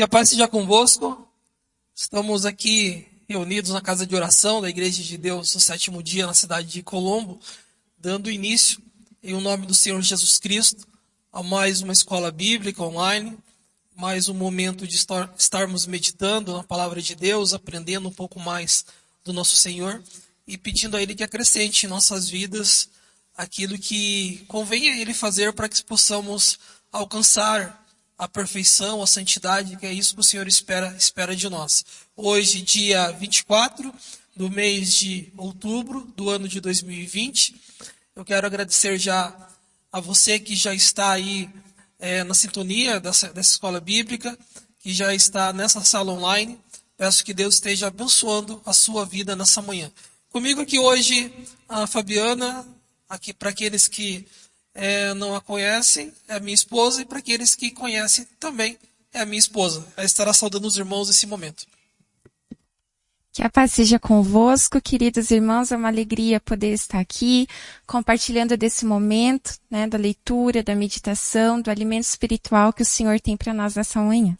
Que a paz seja convosco. Estamos aqui reunidos na casa de oração da Igreja de Deus no 7º dia na cidade de Colombo, dando início, em nome do Senhor Jesus Cristo, a mais uma escola bíblica online, mais um momento de estarmos meditando na palavra de Deus, aprendendo um pouco mais do nosso Senhor e pedindo a Ele que acrescente em nossas vidas aquilo que convém a Ele fazer para que possamos alcançar a perfeição, a santidade, que é isso que o Senhor espera de nós. Hoje, dia 24 do mês de outubro do ano de 2020, eu quero agradecer já a você que já está aí na sintonia dessa escola bíblica, que já está nessa sala online. Peço que Deus esteja abençoando a sua vida nessa manhã. Comigo aqui hoje a Fabiana, aqui para aqueles que não a conhecem, é a minha esposa, e para aqueles que conhecem também é a minha esposa. Ela estará saudando os irmãos nesse momento. Que a paz seja convosco, queridos irmãos, é uma alegria poder estar aqui, compartilhando desse momento, da leitura, da meditação, do alimento espiritual que o Senhor tem para nós nessa manhã.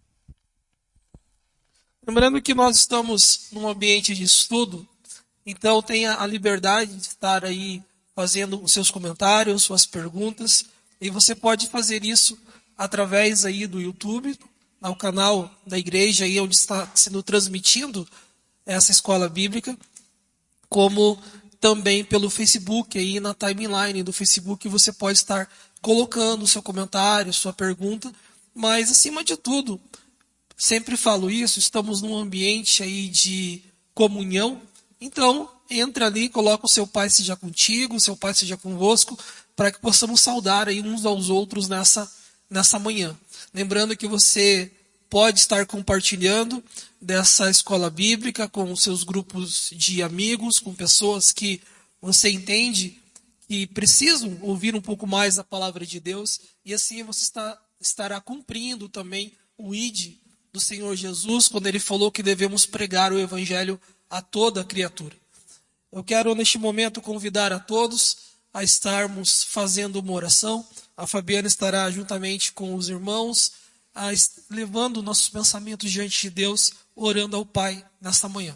Lembrando que nós estamos num ambiente de estudo, então tenha a liberdade de estar aí fazendo os seus comentários, suas perguntas, e você pode fazer isso através aí do YouTube, no canal da igreja, aí onde está sendo transmitindo essa escola bíblica, como também pelo Facebook, aí na timeline do Facebook, você pode estar colocando o seu comentário, sua pergunta, mas acima de tudo, sempre falo isso, estamos num ambiente aí de comunhão, então entra ali, coloca o seu Pai seja contigo, o seu Pai seja convosco, para que possamos saudar aí uns aos outros nessa manhã. Lembrando que você pode estar compartilhando dessa escola bíblica com os seus grupos de amigos, com pessoas que você entende que precisam ouvir um pouco mais a palavra de Deus, e assim você estará cumprindo também o ID do Senhor Jesus, quando Ele falou que devemos pregar o Evangelho a toda criatura. Eu quero, neste momento, convidar a todos a estarmos fazendo uma oração. A Fabiana estará juntamente com os irmãos, levando nossos pensamentos diante de Deus, orando ao Pai nesta manhã.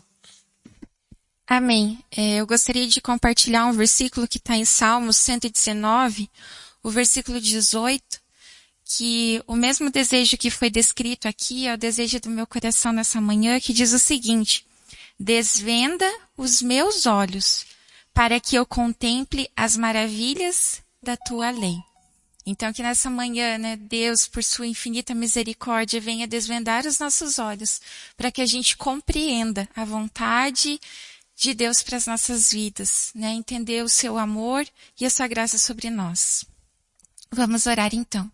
Amém. Eu gostaria de compartilhar um versículo que está em Salmos 119, o versículo 18, que o mesmo desejo que foi descrito aqui é o desejo do meu coração nessa manhã, que diz o seguinte: desvenda os meus olhos, para que eu contemple as maravilhas da tua lei. Então, que nessa manhã, Deus, por sua infinita misericórdia, venha desvendar os nossos olhos, para que a gente compreenda a vontade de Deus para as nossas vidas, entender o seu amor e a sua graça sobre nós. Vamos orar então.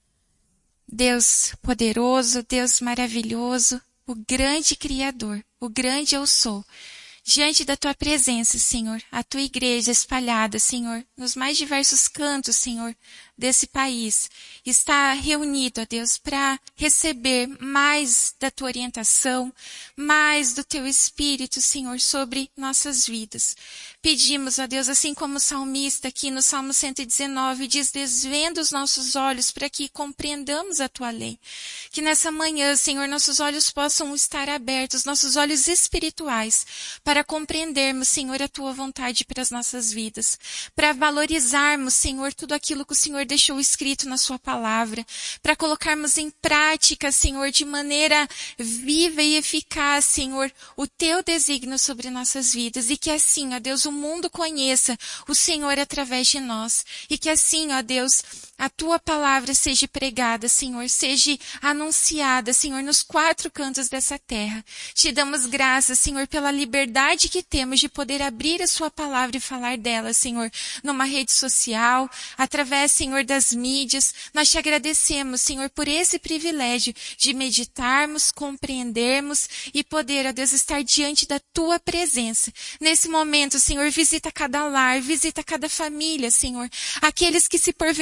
Deus poderoso, Deus maravilhoso, o grande Criador, o grande eu sou, diante da tua presença, Senhor, a tua igreja espalhada, Senhor, nos mais diversos cantos, Senhor, desse país, está reunido, ó Deus, para receber mais da tua orientação, mais do teu Espírito, Senhor, sobre nossas vidas. Pedimos, ó Deus, assim como o salmista aqui no Salmo 119 diz, desvenda os nossos olhos para que compreendamos a tua lei. Que nessa manhã, Senhor, nossos olhos possam estar abertos, nossos olhos espirituais, para compreendermos, Senhor, a tua vontade para as nossas vidas, para valorizarmos, Senhor, tudo aquilo que o Senhor deixou escrito na sua palavra, para colocarmos em prática, Senhor, de maneira viva e eficaz, Senhor, o teu desígnio sobre nossas vidas, e que assim, ó Deus, o mundo conheça o Senhor através de nós, e que assim, ó Deus, a tua palavra seja pregada, Senhor, seja anunciada, Senhor, nos 4 cantos dessa terra. Te damos graças, Senhor, pela liberdade que temos de poder abrir a sua palavra e falar dela, Senhor, numa rede social, através, Senhor, das mídias. Nós te agradecemos, Senhor, por esse privilégio de meditarmos, compreendermos e poder, ó Deus, estar diante da tua presença. Nesse momento, Senhor, visita cada lar, visita cada família, Senhor. Aqueles que se porventura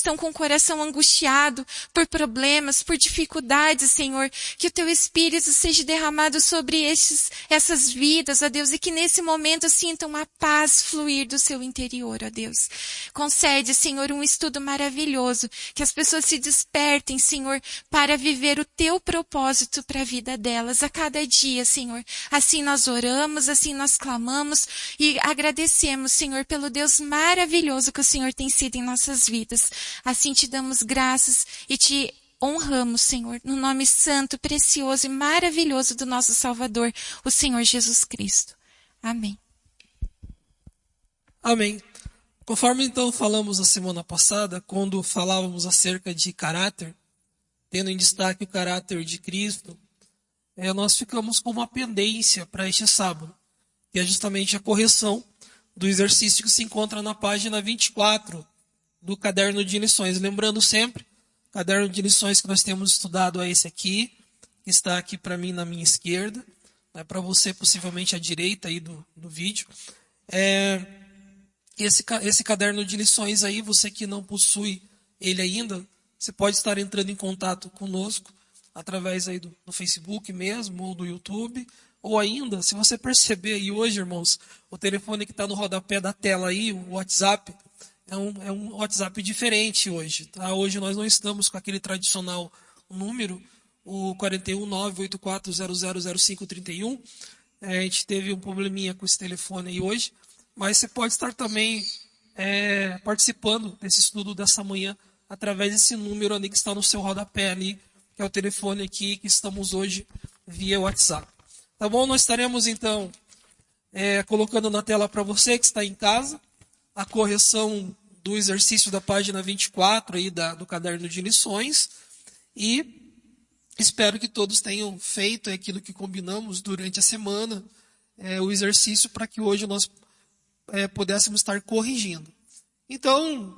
estão com o coração angustiado por problemas, por dificuldades, Senhor, que o Teu Espírito seja derramado sobre essas vidas, ó Deus, e que nesse momento sintam a paz fluir do seu interior, ó Deus. Concede, Senhor, um estudo maravilhoso, que as pessoas se despertem, Senhor, para viver o Teu propósito para a vida delas a cada dia, Senhor. Assim nós oramos, assim nós clamamos e agradecemos, Senhor, pelo Deus maravilhoso que o Senhor tem sido em nossas vidas. Assim te damos graças e te honramos, Senhor, no nome santo, precioso e maravilhoso do nosso Salvador, o Senhor Jesus Cristo. Amém. Amém. Conforme então falamos a semana passada, quando falávamos acerca de caráter, tendo em destaque o caráter de Cristo, nós ficamos com uma pendência para este sábado, que é justamente a correção do exercício que se encontra na página 24 do caderno de lições. Lembrando sempre, o caderno de lições que nós temos estudado é esse aqui, que está aqui para mim na minha esquerda, para você possivelmente à direita aí do vídeo. Esse caderno de lições aí, você que não possui ele ainda, você pode estar entrando em contato conosco através aí do Facebook mesmo, ou do YouTube, ou ainda, se você perceber aí hoje, irmãos, o telefone que está no rodapé da tela aí, o WhatsApp, é um WhatsApp diferente hoje. Tá? Hoje nós não estamos com aquele tradicional número, o 41984000531. A gente teve um probleminha com esse telefone aí hoje, mas você pode estar também participando desse estudo dessa manhã através desse número ali que está no seu rodapé ali, que é o telefone aqui que estamos hoje via WhatsApp. Tá bom? Nós estaremos então colocando na tela para você que está em casa a correção do exercício da página 24 aí do caderno de lições e espero que todos tenham feito aquilo que combinamos durante a semana, o exercício para que hoje nós pudéssemos estar corrigindo. Então,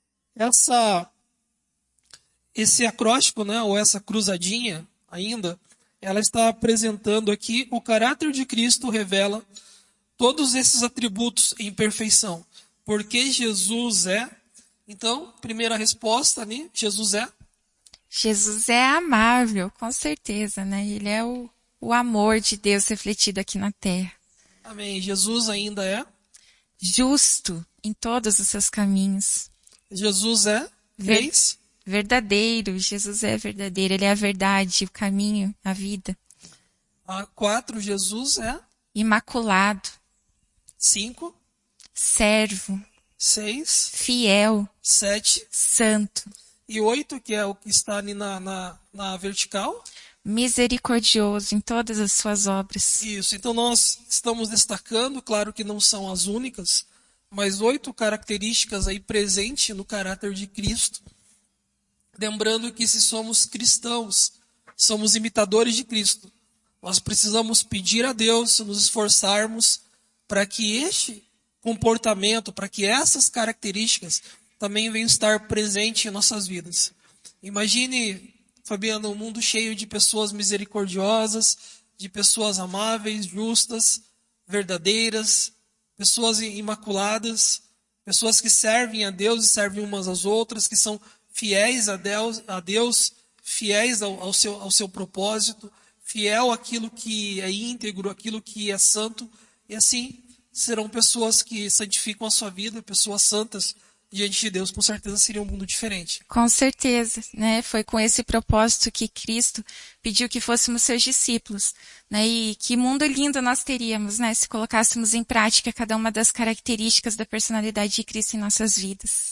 esse acróstico, né, ou essa cruzadinha ainda, ela está apresentando aqui o caráter de Cristo revela todos esses atributos em perfeição. Porque Jesus é. Então, primeira resposta ali, Jesus é. Jesus é amável, com certeza, né? Ele é o amor de Deus refletido aqui na terra. Amém. Jesus ainda é. Justo em todos os seus caminhos. Jesus é. Verdadeiro. Jesus é verdadeiro. Ele é a verdade, o caminho, a vida. 4. Jesus é. Imaculado. 5. Servo. 6. Fiel. 7. Santo. E 8, que é o que está ali na vertical. Misericordioso em todas as suas obras. Isso, então nós estamos destacando, claro que não são as únicas, mas 8 características aí presentes no caráter de Cristo. Lembrando que se somos cristãos, somos imitadores de Cristo, nós precisamos pedir a Deus, nos esforçarmos para que este comportamento, para que essas características também venham estar presentes em nossas vidas. Imagine, Fabiana, um mundo cheio de pessoas misericordiosas, de pessoas amáveis, justas, verdadeiras, pessoas imaculadas, pessoas que servem a Deus e servem umas às outras, que são fiéis a Deus, fiéis ao seu propósito, fiel àquilo que é íntegro, àquilo que é santo, e assim serão pessoas que santificam a sua vida, pessoas santas diante de Deus. Com certeza seria um mundo diferente. Com certeza, né? Foi com esse propósito que Cristo pediu que fôssemos seus discípulos, né? E que mundo lindo nós teríamos, né? Se colocássemos em prática cada uma das características da personalidade de Cristo em nossas vidas.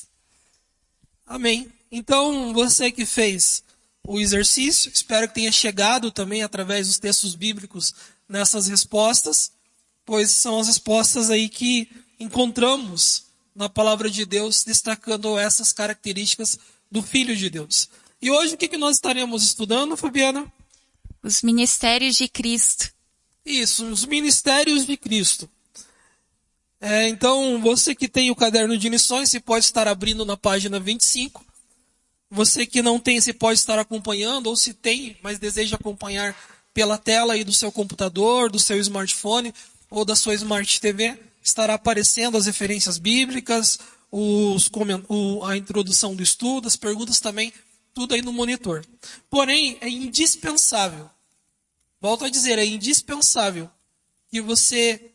Amém. Então, você que fez o exercício, espero que tenha chegado também através dos textos bíblicos nessas respostas, pois são as respostas aí que encontramos na palavra de Deus, destacando essas características do Filho de Deus. E hoje o que nós estaremos estudando, Fabiana? Os ministérios de Cristo. Isso, os ministérios de Cristo. Então, você que tem o caderno de lições, você pode estar abrindo na página 25. Você que não tem, você pode estar acompanhando, ou se tem, mas deseja acompanhar pela tela aí do seu computador, do seu smartphone ou da sua Smart TV, estará aparecendo as referências bíblicas, a introdução do estudo, as perguntas também, tudo aí no monitor. Porém, é indispensável, volto a dizer, é indispensável que você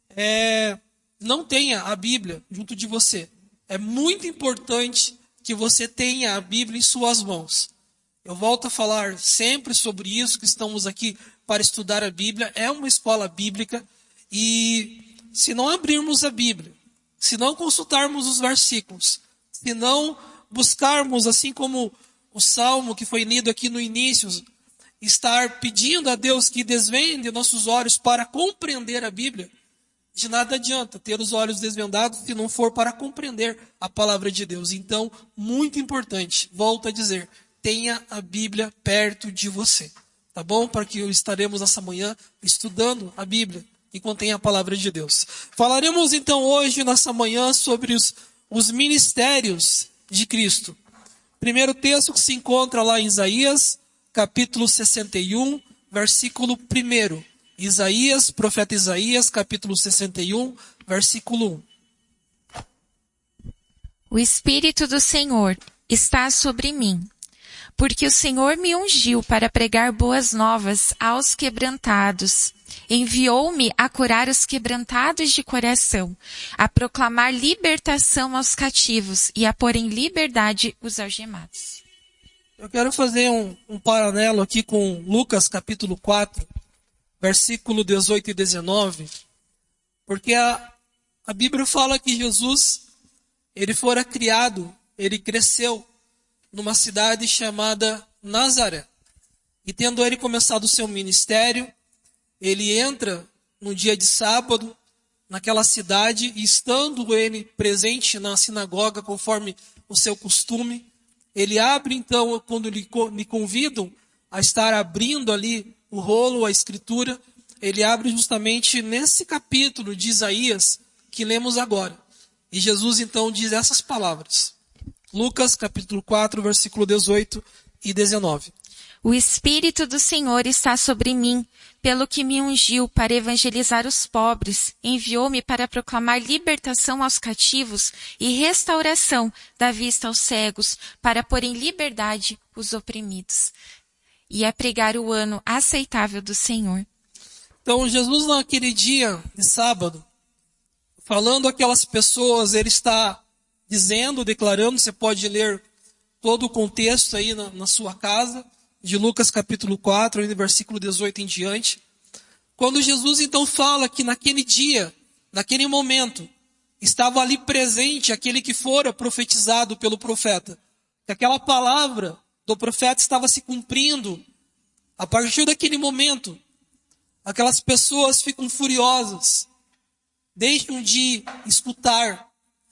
não tenha a Bíblia junto de você. É muito importante que você tenha a Bíblia em suas mãos. Eu volto a falar sempre sobre isso, que estamos aqui para estudar a Bíblia. É uma escola bíblica e se não abrirmos a Bíblia, se não consultarmos os versículos, se não buscarmos, assim como o salmo que foi lido aqui no início, estar pedindo a Deus que desvende nossos olhos para compreender a Bíblia, de nada adianta ter os olhos desvendados se não for para compreender a palavra de Deus. Então, muito importante, volto a dizer, tenha a Bíblia perto de você, tá bom? Para que estaremos essa manhã estudando a Bíblia que contém a palavra de Deus. Falaremos então hoje, nessa manhã, sobre os ministérios de Cristo. Primeiro texto que se encontra lá em Isaías, capítulo 61, versículo 1. Isaías, profeta Isaías, capítulo 61, versículo 1. O Espírito do Senhor está sobre mim, porque o Senhor me ungiu para pregar boas novas aos quebrantados. Enviou-me a curar os quebrantados de coração, a proclamar libertação aos cativos e a pôr em liberdade os algemados. Eu quero fazer um paralelo aqui com Lucas capítulo 4, versículo 18 e 19, porque a Bíblia fala que Jesus, ele fora criado, ele cresceu numa cidade chamada Nazaré. E tendo ele começado o seu ministério, ele entra no dia de sábado naquela cidade e estando ele presente na sinagoga conforme o seu costume, ele abre então, quando lhe convidam a estar abrindo ali o rolo, a escritura, ele abre justamente nesse capítulo de Isaías que lemos agora. E Jesus então diz essas palavras. Lucas capítulo 4, versículo 18 e 19. O Espírito do Senhor está sobre mim, pelo que me ungiu para evangelizar os pobres, enviou-me para proclamar libertação aos cativos e restauração da vista aos cegos, para pôr em liberdade os oprimidos, e a pregar o ano aceitável do Senhor. Então Jesus naquele dia de sábado, falando aquelas pessoas, ele está dizendo, declarando, você pode ler todo o contexto aí na sua casa, de Lucas capítulo 4, aí no versículo 18 em diante. Quando Jesus então fala que naquele dia, naquele momento, estava ali presente aquele que fora profetizado pelo profeta. Que aquela palavra do profeta estava se cumprindo. A partir daquele momento, aquelas pessoas ficam furiosas, deixam de escutar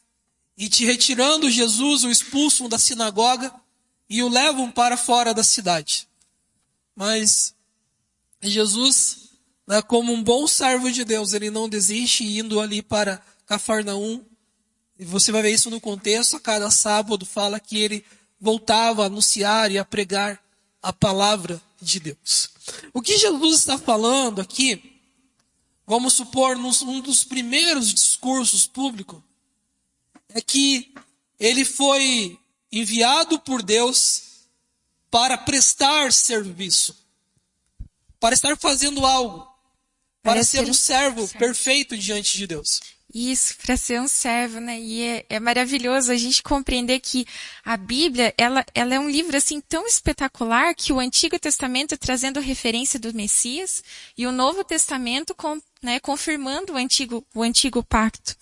e te retirando Jesus, o expulsam da sinagoga e o levam para fora da cidade. Mas Jesus, como um bom servo de Deus, ele não desiste indo ali para Cafarnaum. E você vai ver isso no contexto, a cada sábado fala que ele voltava a anunciar e a pregar a palavra de Deus. O que Jesus está falando aqui, vamos supor, num dos primeiros discursos públicos, é que ele foi enviado por Deus para prestar serviço, para estar fazendo algo, para ser um servo perfeito diante de Deus. Isso, para ser um servo, né? E é maravilhoso a gente compreender que a Bíblia, ela é um livro assim tão espetacular que o Antigo Testamento trazendo referência do Messias e o Novo Testamento confirmando o antigo pacto.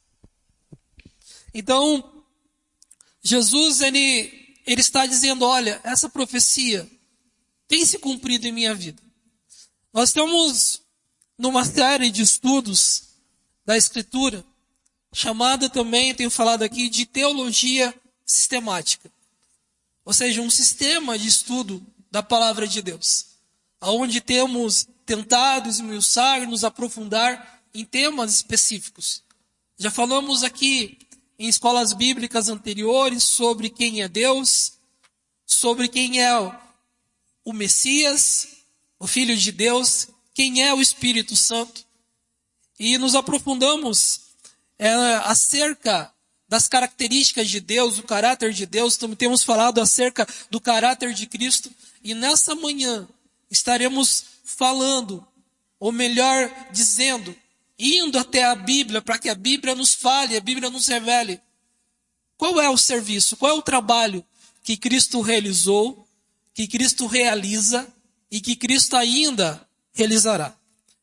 Então, Jesus, ele está dizendo, olha, essa profecia tem se cumprido em minha vida. Nós estamos numa série de estudos da Escritura, chamada também, tenho falado aqui, de teologia sistemática. Ou seja, um sistema de estudo da palavra de Deus, onde temos tentado esmiuçar, nos aprofundar em temas específicos. Já falamos aqui em escolas bíblicas anteriores sobre quem é Deus, sobre quem é o Messias, o Filho de Deus, quem é o Espírito Santo. E nos aprofundamos acerca das características de Deus, do caráter de Deus, também temos falado acerca do caráter de Cristo, e nessa manhã estaremos falando, ou melhor dizendo, indo até a Bíblia, para que a Bíblia nos fale, a Bíblia nos revele. Qual é o serviço, qual é o trabalho que Cristo realizou, que Cristo realiza e que Cristo ainda realizará?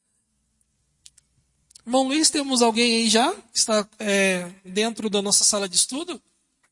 Irmão Luiz, temos alguém aí já que está dentro da nossa sala de estudo?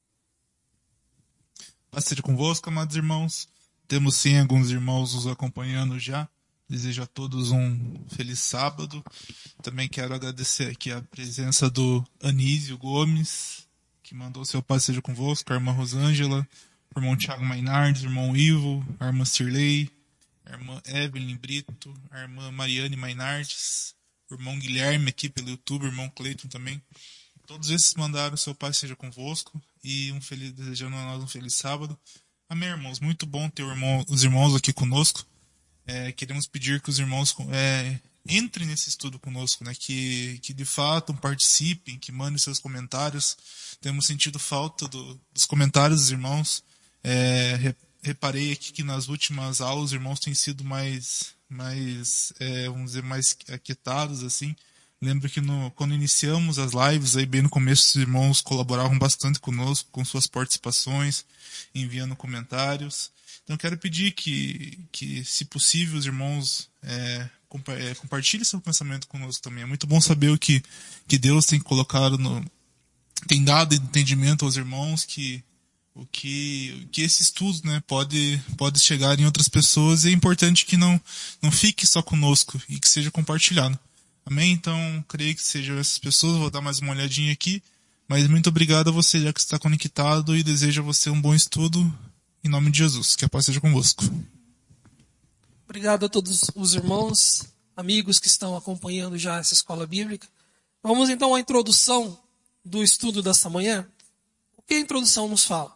Paz seja convosco, amados irmãos. Temos sim alguns irmãos nos acompanhando já. Desejo a todos um feliz sábado. Também quero agradecer aqui a presença do Anísio Gomes, que mandou seu paz seja convosco, a irmã Rosângela, o irmão Tiago Mainardes, o irmão Ivo, a irmã Cirlei, a irmã Evelyn Brito, a irmã Mariane Mainardes, o irmão Guilherme aqui pelo YouTube, o irmão Cleiton também. Todos esses mandaram seu paz seja convosco e desejando a nós um feliz sábado. Amém, irmãos. Muito bom ter os irmãos aqui conosco. Queremos pedir que os irmãos entrem nesse estudo conosco, né? Que de fato participem, que mandem seus comentários. Temos sentido falta dos comentários dos irmãos. Reparei aqui que nas últimas aulas os irmãos têm sido mais vamos dizer, mais aquietados, assim. Lembro que quando iniciamos as lives, aí bem no começo, os irmãos colaboravam bastante conosco, com suas participações, enviando comentários. Então, quero pedir que se possível, os irmãos compartilhem seu pensamento conosco também. É muito bom saber o que Deus tem colocado, tem dado entendimento aos irmãos, que esse estudo, né, pode chegar em outras pessoas, e é importante que não fique só conosco e que seja compartilhado. Amém? Então, creio que sejam essas pessoas. Vou dar mais uma olhadinha aqui, mas muito obrigado a você já que está conectado, e desejo a você um bom estudo em nome de Jesus. Que a paz seja convosco. Obrigado a todos os irmãos, amigos que estão acompanhando já essa escola bíblica. Vamos então à introdução do estudo desta manhã. O que a introdução nos fala?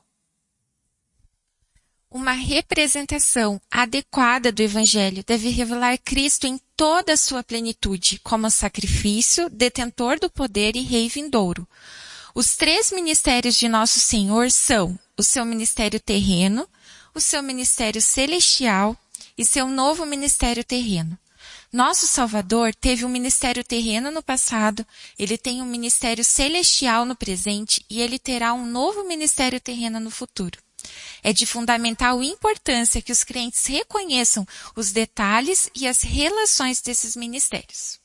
Uma representação adequada do Evangelho deve revelar Cristo em toda a sua plenitude, como sacrifício, detentor do poder e rei vindouro. Os 3 ministérios de Nosso Senhor são o seu ministério terreno, o seu ministério celestial e seu novo ministério terreno. Nosso Salvador teve um ministério terreno no passado, ele tem um ministério celestial no presente e ele terá um novo ministério terreno no futuro. É de fundamental importância que os crentes reconheçam os detalhes e as relações desses ministérios.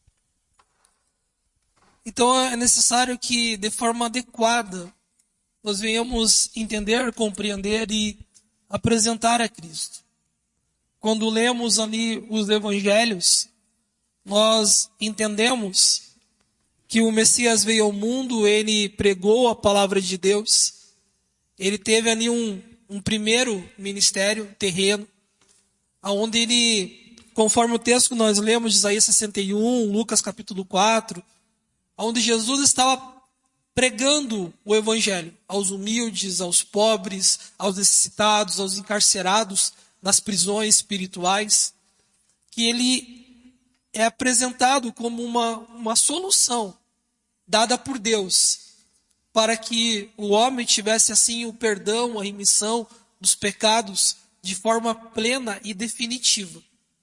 Então é necessário que, de forma adequada, nós venhamos entender, compreender e apresentar a Cristo. Quando lemos ali os evangelhos, nós entendemos que o Messias veio ao mundo, ele pregou a palavra de Deus, ele teve ali um primeiro ministério terreno, onde ele, conforme o texto que nós lemos de Isaías 61, Lucas capítulo 4, onde Jesus estava pregando o evangelho aos humildes, aos pobres, aos necessitados, aos encarcerados nas prisões espirituais, que ele é apresentado como uma solução dada por Deus, para que o homem tivesse assim o perdão, a remissão dos pecados de forma plena e definitiva.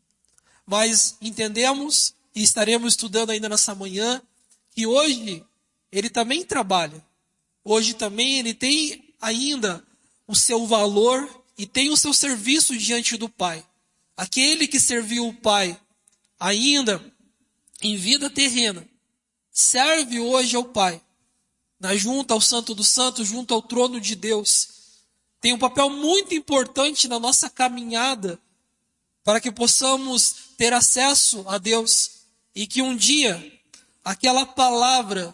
Mas entendemos, e estaremos estudando ainda nessa manhã, que hoje ele também trabalha. Hoje também ele tem ainda o seu valor e tem o seu serviço diante do Pai. Aquele que serviu o Pai ainda em vida terrena, serve hoje ao Pai, junto ao Santo dos Santos, junto ao trono de Deus. Tem um papel muito importante na nossa caminhada para que possamos ter acesso a Deus e que um dia aquela palavra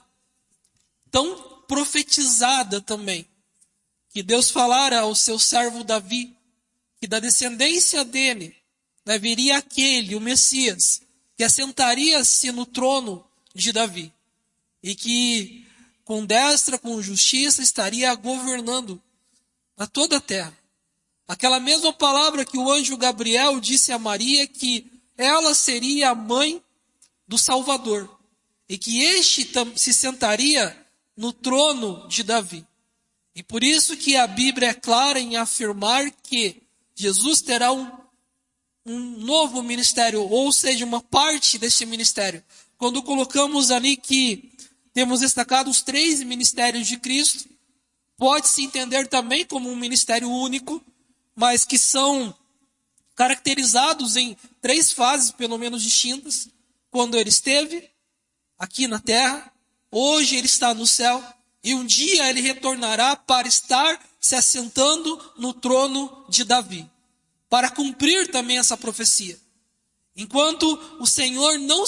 tão profetizada também, que Deus falara ao seu servo Davi, que da descendência dele, né, viria aquele, o Messias, que assentaria-se no trono de Davi e que com destra, com justiça, estaria governando a toda a terra. Aquela mesma palavra que o anjo Gabriel disse a Maria, que ela seria a mãe do Salvador, e que este se sentaria no trono de Davi. E por isso que a Bíblia é clara em afirmar que Jesus terá um novo ministério, ou seja, uma parte deste ministério. Quando colocamos ali que temos destacado os 3 ministérios de Cristo, pode-se entender também como um ministério único, mas que são caracterizados em 3 fases, pelo menos distintas. Quando ele esteve aqui na terra, hoje ele está no céu, e um dia ele retornará para estar se assentando no trono de Davi, para cumprir também essa profecia. Enquanto o Senhor não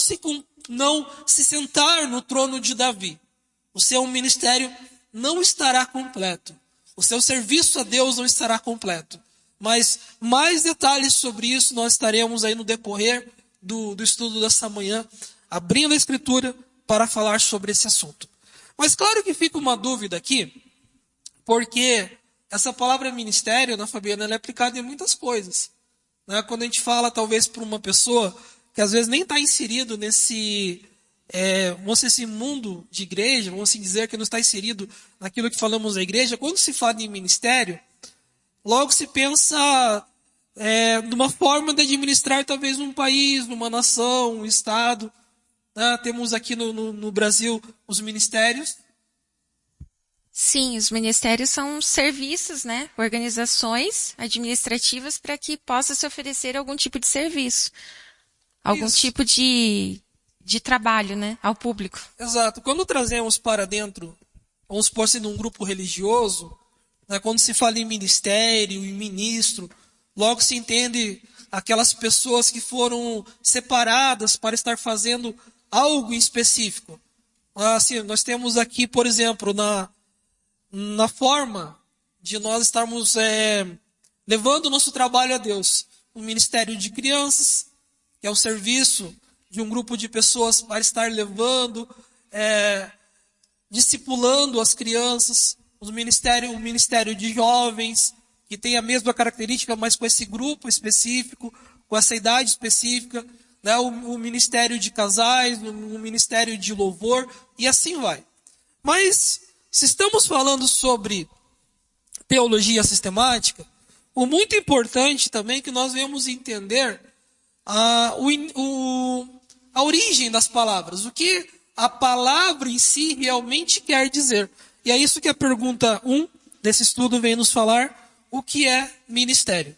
se sentar no trono de Davi, o seu ministério não estará completo. O seu serviço a Deus não estará completo. Mas mais detalhes sobre isso nós estaremos aí no decorrer do estudo dessa manhã, abrindo a Escritura para falar sobre esse assunto. Mas claro que fica uma dúvida aqui, porque essa palavra ministério, na Fabiana, ela é aplicada em muitas coisas. Né? Quando a gente fala, talvez, para uma pessoa que às vezes nem está inserido nesse, vamos dizer assim, mundo de igreja, vamos assim dizer, que não está inserido naquilo que falamos da igreja, quando se fala em ministério, logo se pensa numa forma de administrar talvez um país, numa nação, um estado. Temos aqui no Brasil os ministérios. Sim, os ministérios são serviços, né? Organizações administrativas para que possa se oferecer algum tipo de serviço. Algum tipo de trabalho, né? Ao público. Exato. Quando trazemos para dentro, vamos supor assim, num grupo religioso, né, quando se fala em ministério, em ministro, logo se entende aquelas pessoas que foram separadas para estar fazendo algo em específico. Assim, nós temos aqui, por exemplo, na forma de nós estarmos levando o nosso trabalho a Deus, o ministério de crianças, que é o serviço de um grupo de pessoas para estar levando, discipulando as crianças, o ministério de jovens, que tem a mesma característica, mas com esse grupo específico, com essa idade específica, né? O ministério de casais, o ministério de louvor, e assim vai. Mas, se estamos falando sobre teologia sistemática, o muito importante também é que nós venhamos entender a origem das palavras, o que a palavra em si realmente quer dizer. E é isso que a pergunta 1 desse estudo vem nos falar, o que é ministério.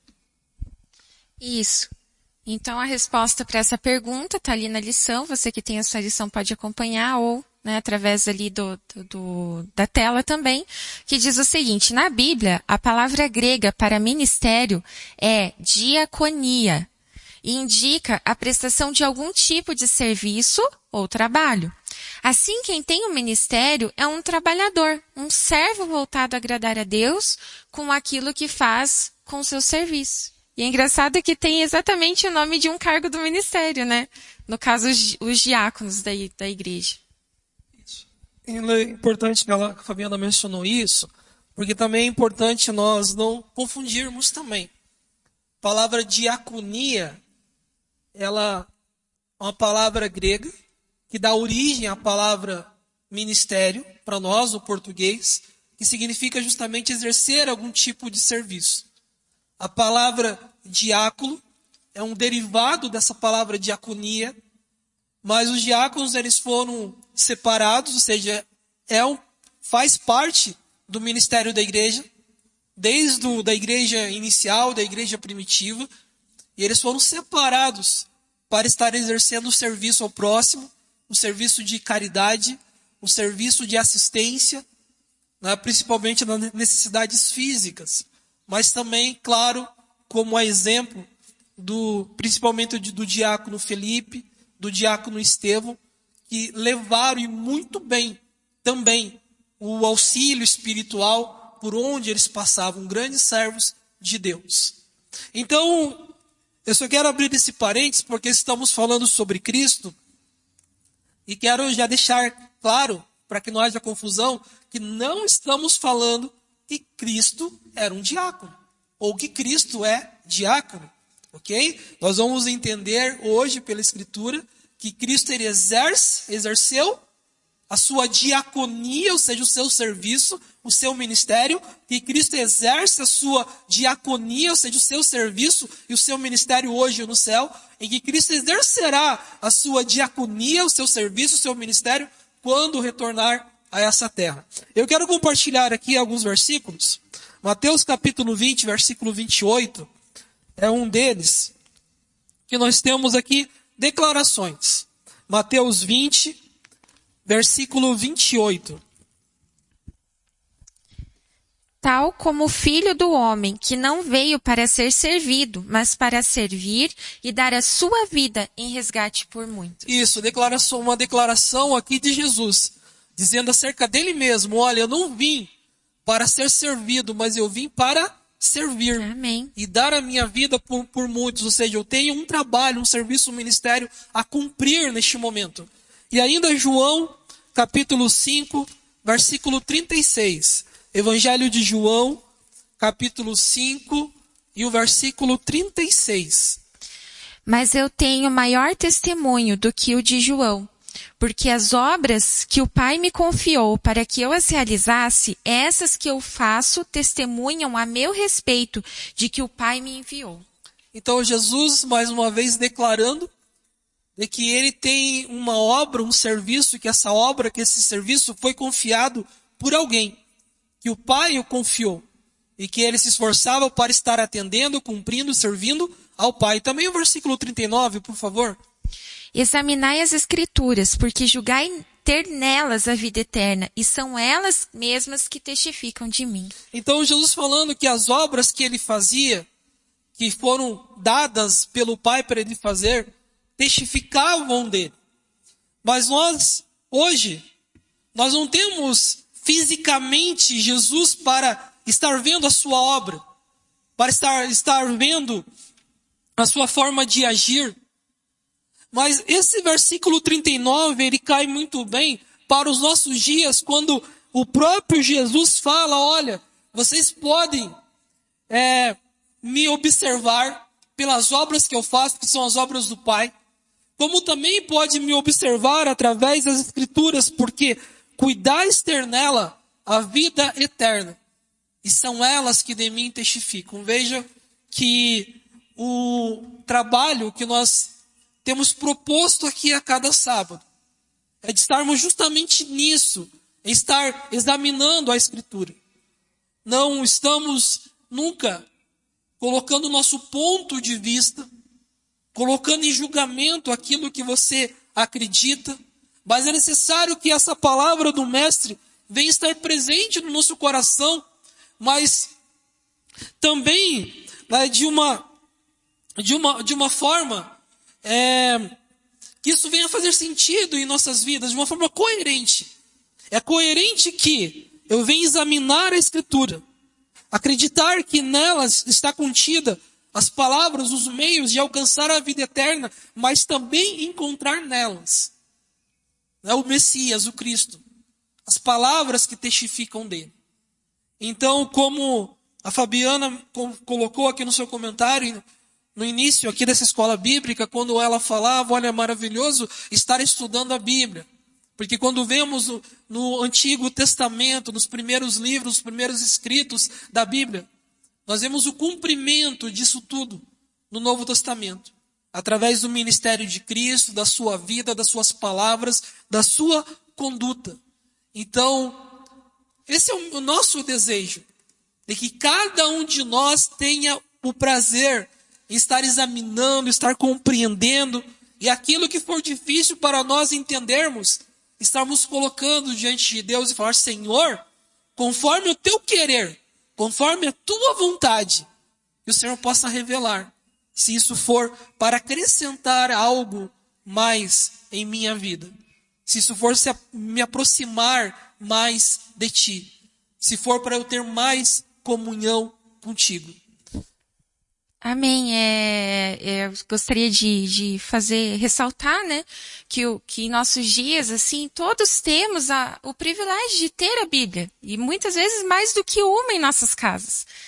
Isso. Então, a resposta para essa pergunta está ali na lição. Você que tem essa lição pode acompanhar ou, né, através ali da tela também, que diz o seguinte: na Bíblia, a palavra grega para ministério é diaconia e indica a prestação de algum tipo de serviço ou trabalho. Assim, quem tem um ministério é um trabalhador, um servo voltado a agradar a Deus com aquilo que faz com o seu serviço. E é engraçado que tem exatamente o nome de um cargo do ministério, né? No caso, os diáconos da igreja. É importante que a Fabiana mencionou isso, porque também é importante nós não confundirmos também. A palavra diaconia, ela é uma palavra grega que dá origem à palavra ministério, para nós, o português, que significa justamente exercer algum tipo de serviço. A palavra diácono é um derivado dessa palavra diaconia, mas os diáconos eles foram separados, ou seja, faz parte do ministério da igreja, desde da igreja inicial, da igreja primitiva, e eles foram separados para estar exercendo o serviço ao próximo, o serviço de caridade, o serviço de assistência, né, principalmente nas necessidades físicas. Mas também, claro, como a exemplo principalmente do diácono Felipe, do diácono Estevão, que levaram e muito bem também o auxílio espiritual por onde eles passavam, grandes servos de Deus. Então, eu só quero abrir esse parênteses porque estamos falando sobre Cristo e quero já deixar claro, para que não haja confusão, que não estamos falando que Cristo era um diácono, ou que Cristo é diácono, ok? Nós vamos entender hoje pela Escritura que Cristo ele exerceu a sua diaconia, ou seja, o seu serviço, o seu ministério, que Cristo exerce a sua diaconia, ou seja, o seu serviço e o seu ministério hoje no céu, em que Cristo exercerá a sua diaconia, o seu serviço, o seu ministério, quando retornar a essa terra. Eu quero compartilhar aqui alguns versículos. Mateus capítulo 20, versículo 28, é um deles, que nós temos aqui declarações. Mateus 20, versículo 28. Tal como o Filho do Homem, que não veio para ser servido, mas para servir e dar a sua vida em resgate por muitos. Isso, uma declaração aqui de Jesus, dizendo acerca dele mesmo, olha, eu não vim para ser servido, mas eu vim para servir. Amém. E dar a minha vida por muitos, ou seja, eu tenho um trabalho, um serviço, um ministério a cumprir neste momento. E ainda João, capítulo 5, versículo 36. Evangelho de João, capítulo 5 e o versículo 36. Mas eu tenho maior testemunho do que o de João, porque as obras que o Pai me confiou para que eu as realizasse, essas que eu faço, testemunham a meu respeito de que o Pai me enviou. Então Jesus, mais uma vez, declarando de que ele tem uma obra, um serviço, que essa obra, que esse serviço foi confiado por alguém, que o Pai o confiou, e que ele se esforçava para estar atendendo, cumprindo, servindo ao Pai. Também o versículo 39, por favor. Examinai as Escrituras, porque julgai ter nelas a vida eterna, e são elas mesmas que testificam de mim. Então Jesus falando que as obras que ele fazia, que foram dadas pelo Pai para ele fazer, testificavam dele. Mas nós, hoje, nós não temos fisicamente Jesus para estar vendo a sua obra, para estar vendo a sua forma de agir. Mas esse versículo 39, ele cai muito bem para os nossos dias, quando o próprio Jesus fala, olha, vocês podem me observar pelas obras que eu faço, que são as obras do Pai, como também pode me observar através das Escrituras, porque cuidais ter nela a vida eterna, e são elas que de mim testificam. Veja que o trabalho que nós temos proposto aqui a cada sábado é de estarmos justamente nisso, em estar examinando a Escritura. Não estamos nunca colocando o nosso ponto de vista, colocando em julgamento aquilo que você acredita, mas é necessário que essa palavra do Mestre venha estar presente no nosso coração, mas também de uma forma que isso venha fazer sentido em nossas vidas, de uma forma coerente. É coerente que eu venha examinar a Escritura, acreditar que nelas está contida as palavras, os meios de alcançar a vida eterna, mas também encontrar nelas o Messias, o Cristo, as palavras que testificam dele. Então, como a Fabiana colocou aqui no seu comentário, no início aqui dessa escola bíblica, quando ela falava, olha, é maravilhoso estar estudando a Bíblia. Porque quando vemos no Antigo Testamento, nos primeiros livros, os primeiros escritos da Bíblia, nós vemos o cumprimento disso tudo no Novo Testamento. Através do ministério de Cristo, da sua vida, das suas palavras, da sua conduta. Então, esse é o nosso desejo, de que cada um de nós tenha o prazer em estar examinando, estar compreendendo, e aquilo que for difícil para nós entendermos, estarmos colocando diante de Deus e falar, Senhor, conforme o teu querer, conforme a tua vontade, que o Senhor possa revelar, se isso for para acrescentar algo mais em minha vida, se isso for me aproximar mais de ti, se for para eu ter mais comunhão contigo. Amém. Eu gostaria de ressaltar, né, que em nossos dias, assim, todos temos o privilégio de ter a Bíblia, e muitas vezes mais do que uma em nossas casas.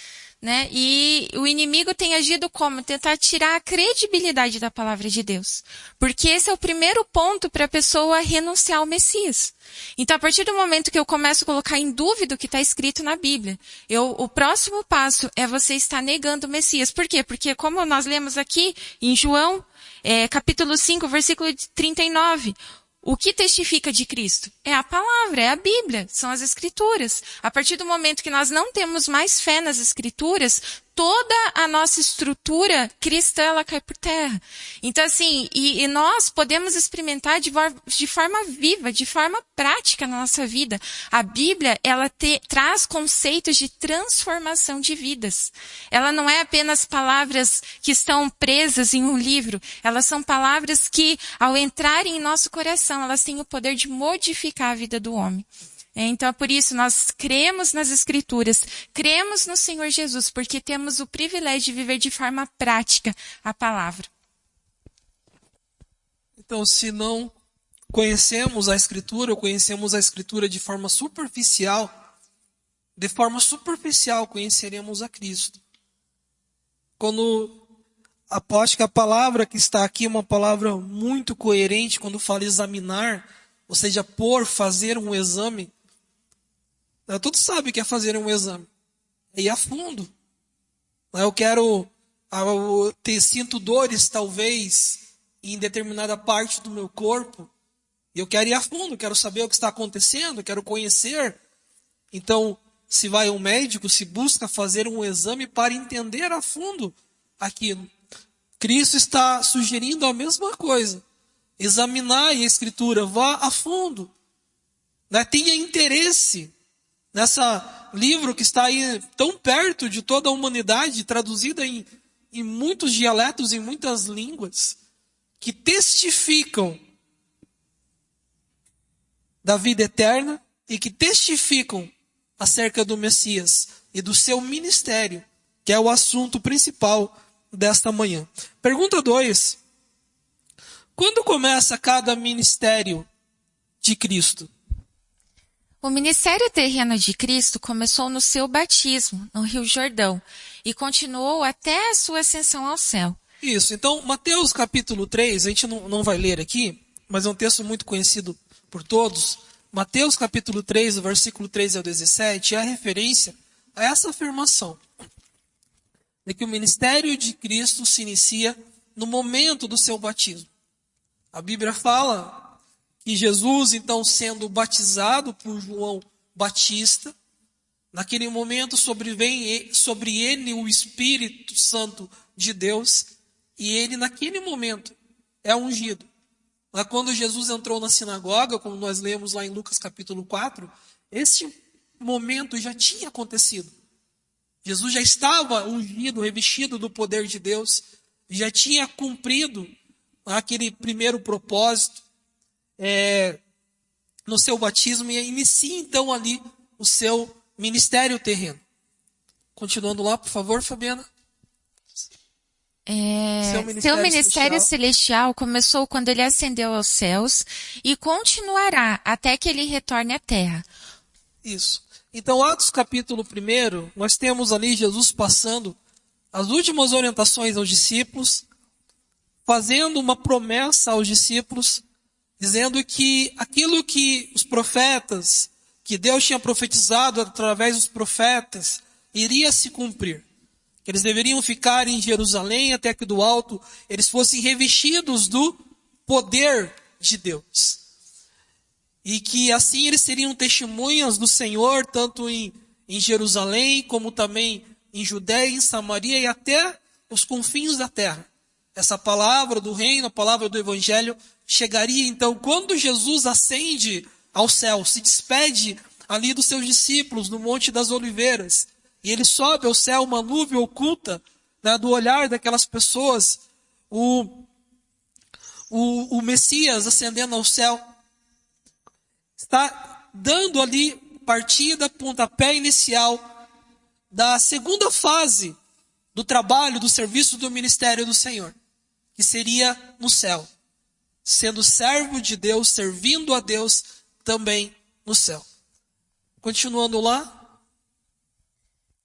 né? E o inimigo tem agido como? Tentar tirar a credibilidade da palavra de Deus. Porque esse é o primeiro ponto para a pessoa renunciar ao Messias. Então, a partir do momento que eu começo a colocar em dúvida o que está escrito na Bíblia, o próximo passo é você estar negando o Messias. Por quê? Porque como nós lemos aqui em João, capítulo 5, versículo 39, o que testifica de Cristo? É a palavra, é a Bíblia, são as Escrituras. A partir do momento que nós não temos mais fé nas Escrituras, toda a nossa estrutura cristã, ela cai por terra. Então, assim, e nós podemos experimentar de forma viva, de forma prática na nossa vida. A Bíblia, ela traz conceitos de transformação de vidas. Ela não é apenas palavras que estão presas em um livro. Elas são palavras que, ao entrarem em nosso coração, elas têm o poder de modificar a vida do homem. Então, por isso, nós cremos nas Escrituras, cremos no Senhor Jesus, porque temos o privilégio de viver de forma prática a palavra. Então, se não conhecemos a Escritura, ou conhecemos a Escritura de forma superficial conheceremos a Cristo. Acho que a palavra que está aqui é uma palavra muito coerente quando fala examinar, ou seja, fazer um exame. Todos sabem o que é fazer um exame. É ir a fundo. Sinto dores, talvez, em determinada parte do meu corpo. E eu quero ir a fundo, quero saber o que está acontecendo, quero conhecer. Então, se vai ao médico, se busca fazer um exame para entender a fundo aquilo. Cristo está sugerindo a mesma coisa. Examinar a Escritura, vá a fundo. Tenha interesse nessa livro que está aí tão perto de toda a humanidade, traduzida em muitos dialetos, em muitas línguas, que testificam da vida eterna e que testificam acerca do Messias e do seu ministério, que é o assunto principal desta manhã. Pergunta 2. Quando começa cada ministério de Cristo? O ministério terreno de Cristo começou no seu batismo, no Rio Jordão, e continuou até a sua ascensão ao céu. Isso, então Mateus capítulo 3, a gente não vai ler aqui, mas é um texto muito conhecido por todos. Mateus capítulo 3, do versículo 13 ao 17, é a referência a essa afirmação, de que o ministério de Cristo se inicia no momento do seu batismo. A Bíblia fala que Jesus, então, sendo batizado por João Batista, naquele momento sobrevém sobre ele o Espírito Santo de Deus, e ele, naquele momento, é ungido. Mas quando Jesus entrou na sinagoga, como nós lemos lá em Lucas capítulo 4, esse momento já tinha acontecido. Jesus já estava ungido, revestido do poder de Deus, já tinha cumprido aquele primeiro propósito no seu batismo e inicia então ali o seu ministério terreno. Continuando lá, por favor, Fabiana. Seu ministério celestial começou quando ele ascendeu aos céus e continuará até que ele retorne à terra. Isso. Então, Atos capítulo 1, nós temos ali Jesus passando as últimas orientações aos discípulos, fazendo uma promessa aos discípulos, dizendo que aquilo que os profetas, que Deus tinha profetizado através dos profetas, iria se cumprir. Que eles deveriam ficar em Jerusalém até que do alto eles fossem revestidos do poder de Deus. E que assim eles seriam testemunhas do Senhor, tanto em Jerusalém, como também em Judéia, em Samaria e até os confins da terra. Essa palavra do reino, a palavra do evangelho, chegaria então quando Jesus ascende ao céu, se despede ali dos seus discípulos no Monte das Oliveiras, e ele sobe ao céu, uma nuvem oculta, né, do olhar daquelas pessoas, o Messias ascendendo ao céu, está dando ali partida, pontapé inicial da segunda fase do trabalho, do serviço do ministério do Senhor, que seria no céu, sendo servo de Deus, servindo a Deus também no céu. Continuando lá.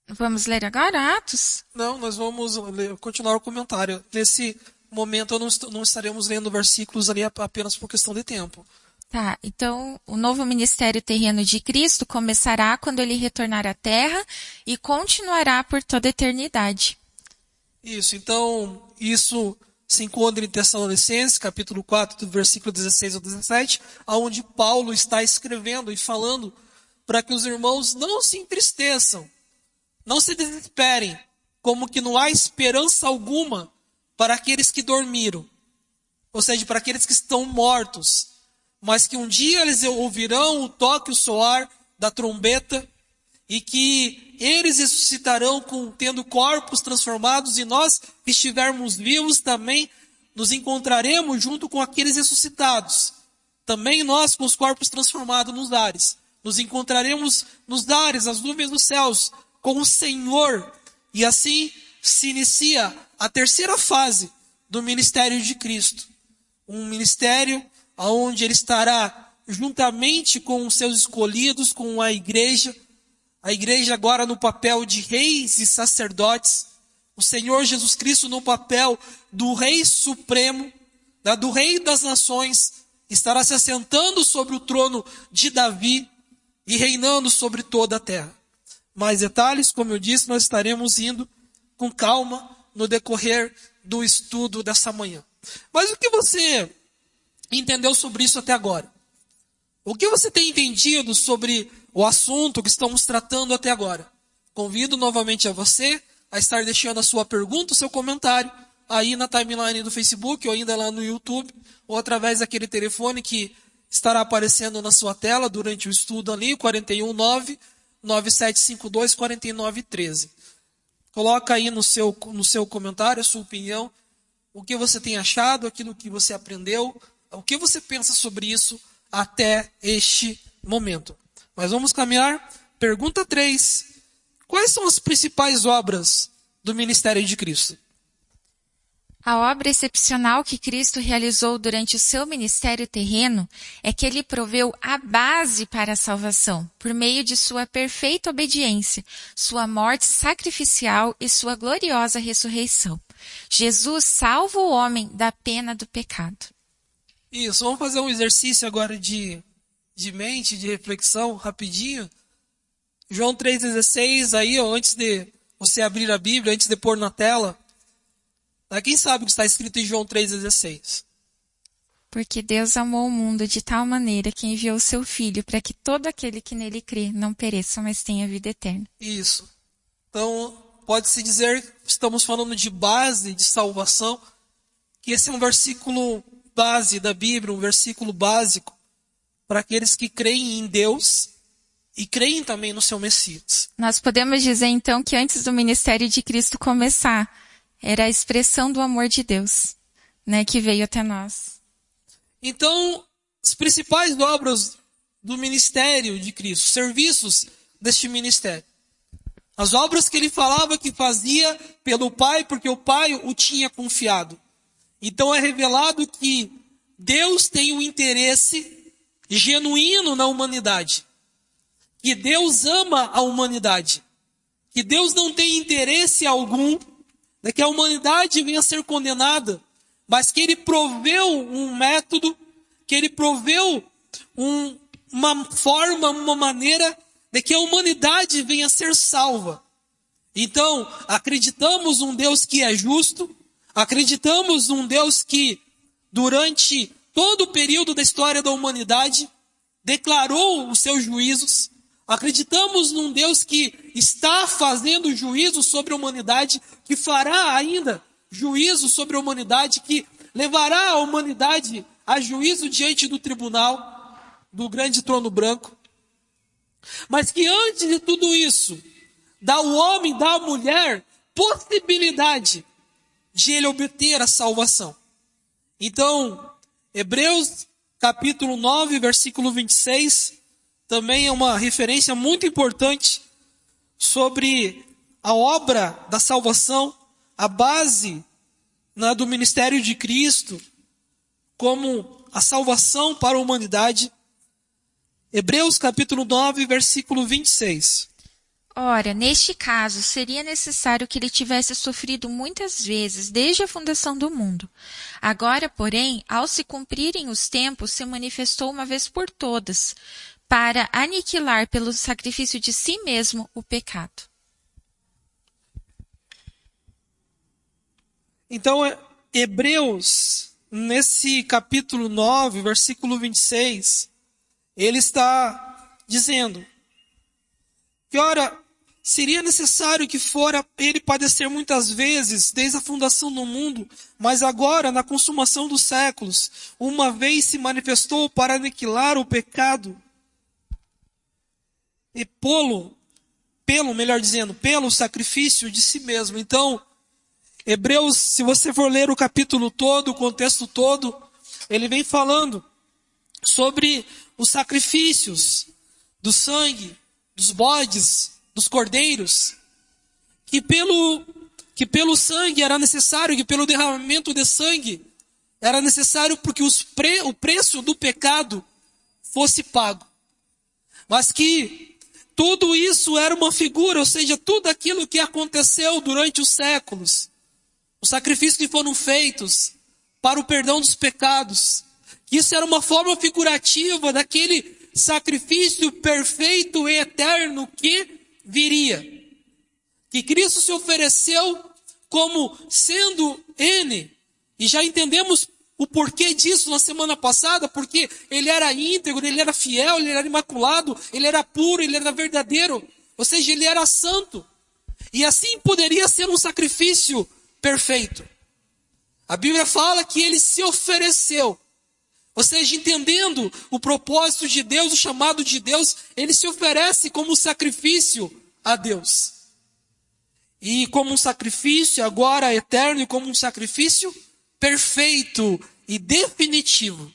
Vamos ler agora Atos? Não, nós vamos continuar o comentário. Nesse momento não estaremos lendo versículos ali apenas por questão de tempo. Tá, então o novo ministério terreno de Cristo começará quando ele retornar à terra e continuará por toda a eternidade. Isso, então, isso se encontra em Tessalonicenses, capítulo 4, do versículo 16 ao 17, onde Paulo está escrevendo e falando para que os irmãos não se entristeçam, não se desesperem, como que não há esperança alguma para aqueles que dormiram, ou seja, para aqueles que estão mortos, mas que um dia eles ouvirão o toque, o soar da trombeta, e que eles ressuscitarão tendo corpos transformados, e nós que estivermos vivos também nos encontraremos junto com aqueles ressuscitados. Também nós com os corpos transformados nos ares. Nos encontraremos nos ares, nas nuvens dos céus, com o Senhor. E assim se inicia a terceira fase do ministério de Cristo. Um ministério onde ele estará juntamente com os seus escolhidos, com a igreja agora no papel de reis e sacerdotes, o Senhor Jesus Cristo no papel do Rei Supremo, do Rei das Nações, estará se assentando sobre o trono de Davi e reinando sobre toda a terra. Mais detalhes, como eu disse, nós estaremos indo com calma no decorrer do estudo dessa manhã. Mas o que você entendeu sobre isso até agora? O que você tem entendido sobre o assunto que estamos tratando até agora? Convido novamente a você a estar deixando a sua pergunta, o seu comentário, aí na timeline do Facebook, ou ainda lá no YouTube, ou através daquele telefone que estará aparecendo na sua tela durante o estudo ali, 419-9752-4913. Coloca aí no seu comentário a sua opinião, o que você tem achado, aquilo que você aprendeu, o que você pensa sobre isso até este momento. Mas vamos caminhar. Pergunta 3. Quais são as principais obras do ministério de Cristo? A obra excepcional que Cristo realizou durante o seu ministério terreno é que ele proveu a base para a salvação, por meio de sua perfeita obediência, sua morte sacrificial e sua gloriosa ressurreição. Jesus salva o homem da pena do pecado. Isso, vamos fazer um exercício agora de mente, de reflexão, rapidinho. João 3,16, aí, antes de você abrir a Bíblia, antes de pôr na tela, quem sabe o que está escrito em João 3,16? Porque Deus amou o mundo de tal maneira que enviou o seu Filho para que todo aquele que nele crê não pereça, mas tenha vida eterna. Isso. Então, pode-se dizer que estamos falando de base, de salvação, que esse é um versículo base da Bíblia, um versículo básico para aqueles que creem em Deus e creem também no seu Messias. Nós podemos dizer então que antes do ministério de Cristo começar, era a expressão do amor de Deus, né, que veio até nós. Então, as principais obras do ministério de Cristo, serviços deste ministério. As obras que ele falava que fazia pelo Pai, porque o Pai o tinha confiado. Então é revelado que Deus tem um interesse genuíno na humanidade. Que Deus ama a humanidade. Que Deus não tem interesse algum de que a humanidade venha a ser condenada, mas que Ele proveu um método, que Ele proveu uma forma, uma maneira de que a humanidade venha a ser salva. Então, acreditamos num Deus que é justo, acreditamos num Deus que, durante todo o período da história da humanidade, declarou os seus juízos. Acreditamos num Deus que está fazendo juízo sobre a humanidade, que fará ainda juízo sobre a humanidade, que levará a humanidade a juízo diante do tribunal, do grande trono branco. Mas que antes de tudo isso, dá ao homem, dá à mulher, possibilidade de ele obter a salvação. Então, Hebreus capítulo 9, versículo 26, também é uma referência muito importante sobre a obra da salvação, a base do ministério de Cristo, como a salvação para a humanidade. Hebreus capítulo 9, versículo 26. Ora, neste caso, seria necessário que ele tivesse sofrido muitas vezes desde a fundação do mundo. Agora, porém, ao se cumprirem os tempos, se manifestou uma vez por todas, para aniquilar pelo sacrifício de si mesmo o pecado. Então, Hebreus, nesse capítulo 9, versículo 26, ele está dizendo que, ora, seria necessário que fora ele padecer muitas vezes, desde a fundação do mundo, mas agora, na consumação dos séculos, uma vez se manifestou para aniquilar o pecado, e pelo sacrifício de si mesmo. Então, Hebreus, se você for ler o capítulo todo, o contexto todo, ele vem falando sobre os sacrifícios do sangue, dos bodes, dos cordeiros, que pelo sangue era necessário, que pelo derramamento de sangue era necessário porque o preço do pecado fosse pago. Mas que tudo isso era uma figura, ou seja, tudo aquilo que aconteceu durante os séculos, os sacrifícios que foram feitos para o perdão dos pecados, isso era uma forma figurativa daquele sacrifício perfeito e eterno que viria. Que Cristo se ofereceu como sendo N, e já entendemos o porquê disso na semana passada, porque ele era íntegro, ele era fiel, ele era imaculado, ele era puro, ele era verdadeiro, ou seja, ele era santo. E assim poderia ser um sacrifício perfeito. A Bíblia fala que ele se ofereceu. Ou seja, entendendo o propósito de Deus, o chamado de Deus, ele se oferece como sacrifício a Deus. E como um sacrifício agora eterno e como um sacrifício perfeito e definitivo.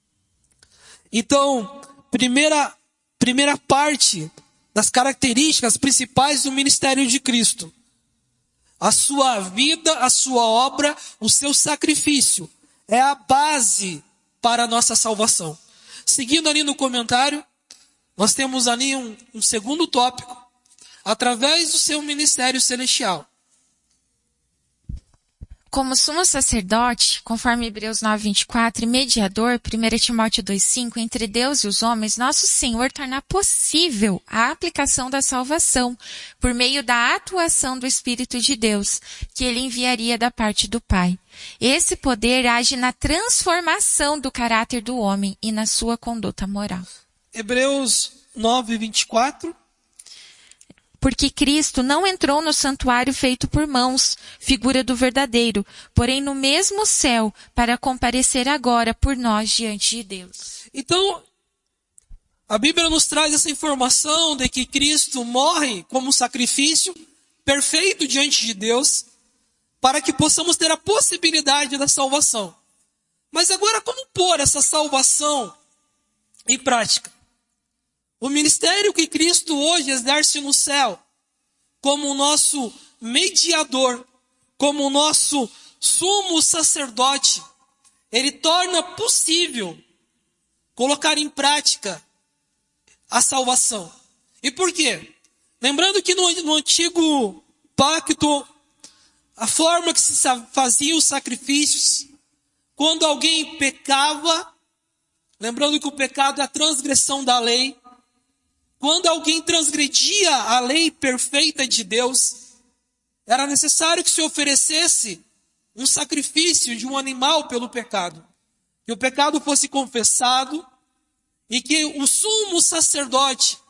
Então, primeira parte das características principais do ministério de Cristo. A sua vida, a sua obra, o seu sacrifício é a base para a nossa salvação. Seguindo ali no comentário, nós temos ali um segundo tópico, através do seu ministério celestial. Como sumo sacerdote, conforme Hebreus 9:24, e mediador, 1 Timóteo 2:5, entre Deus e os homens, nosso Senhor torna possível a aplicação da salvação por meio da atuação do Espírito de Deus, que ele enviaria da parte do Pai. Esse poder age na transformação do caráter do homem e na sua conduta moral. Hebreus 9:24. Porque Cristo não entrou no santuário feito por mãos, figura do verdadeiro, porém no mesmo céu, para comparecer agora por nós diante de Deus. Então, a Bíblia nos traz essa informação de que Cristo morre como sacrifício perfeito diante de Deus, para que possamos ter a possibilidade da salvação. Mas agora, como pôr essa salvação em prática? O ministério que Cristo hoje exerce no céu, como o nosso mediador, como o nosso sumo sacerdote, ele torna possível colocar em prática a salvação. E por quê? Lembrando que no antigo pacto, a forma que se fazia os sacrifícios, quando alguém pecava, lembrando que o pecado é a transgressão da lei, quando alguém transgredia a lei perfeita de Deus, era necessário que se oferecesse um sacrifício de um animal pelo pecado. Que o pecado fosse confessado e que o sumo sacerdote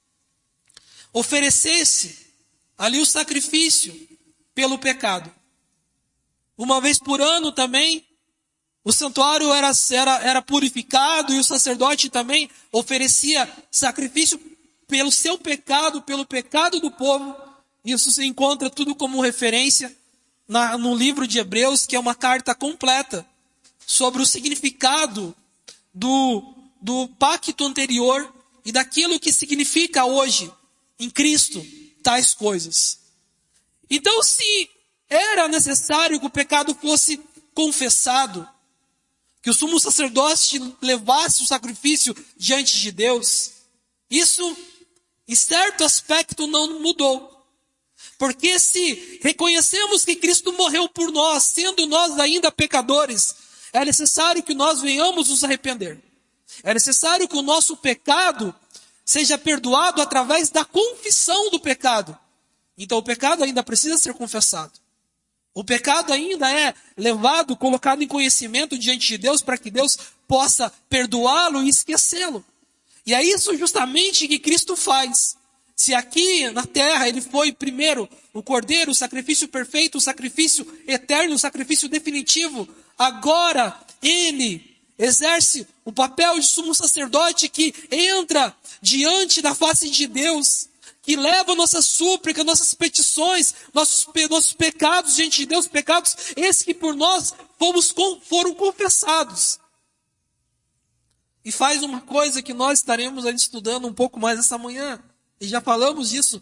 oferecesse ali o sacrifício pelo pecado. Uma vez por ano também, o santuário era purificado e o sacerdote também oferecia sacrifício pelo seu pecado, pelo pecado do povo. Isso se encontra tudo como referência no livro de Hebreus, que é uma carta completa sobre o significado do pacto anterior e daquilo que significa hoje em Cristo tais coisas. Então, se era necessário que o pecado fosse confessado, que o sumo sacerdote levasse o sacrifício diante de Deus, isso em certo aspecto não mudou. Porque se reconhecemos que Cristo morreu por nós, sendo nós ainda pecadores, é necessário que nós venhamos nos arrepender. É necessário que o nosso pecado seja perdoado através da confissão do pecado. Então o pecado ainda precisa ser confessado. O pecado ainda é levado, colocado em conhecimento diante de Deus para que Deus possa perdoá-lo e esquecê-lo. E é isso justamente que Cristo faz. Se aqui na terra ele foi primeiro o cordeiro, o sacrifício perfeito, o sacrifício eterno, o sacrifício definitivo, agora ele exerce o papel de sumo sacerdote que entra diante da face de Deus, que leva nossas súplicas, nossas petições, nossos pecados diante de Deus, pecados esses que por nós foram confessados. E faz uma coisa que nós estaremos ali estudando um pouco mais essa manhã. E já falamos disso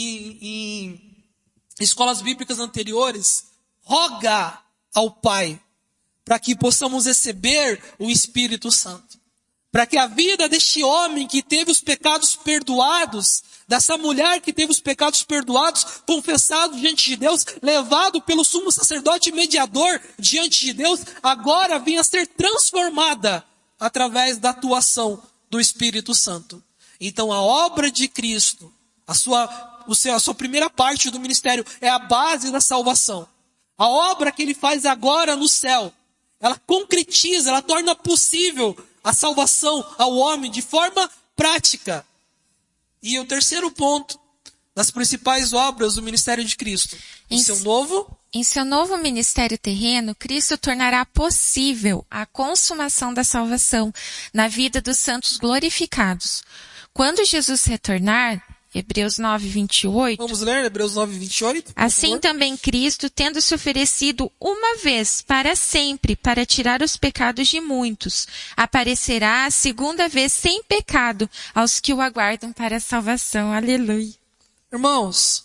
em escolas bíblicas anteriores. Roga ao Pai para que possamos receber o Espírito Santo. Para que a vida deste homem que teve os pecados perdoados, dessa mulher que teve os pecados perdoados, confessados diante de Deus, levado pelo sumo sacerdote mediador diante de Deus, agora venha a ser transformada através da atuação do Espírito Santo. Então a obra de Cristo, a sua primeira parte do ministério é a base da salvação. A obra que ele faz agora no céu, ela concretiza, ela torna possível a salvação ao homem de forma prática. E o terceiro ponto das principais obras do ministério de Cristo, em seu novo ministério terreno, Cristo tornará possível a consumação da salvação na vida dos santos glorificados. Quando Jesus retornar, Hebreus 9, 28. Vamos ler Hebreus 9, 28. Assim também Cristo, tendo se oferecido uma vez para sempre para tirar os pecados de muitos, aparecerá a segunda vez sem pecado aos que o aguardam para a salvação. Aleluia. Irmãos,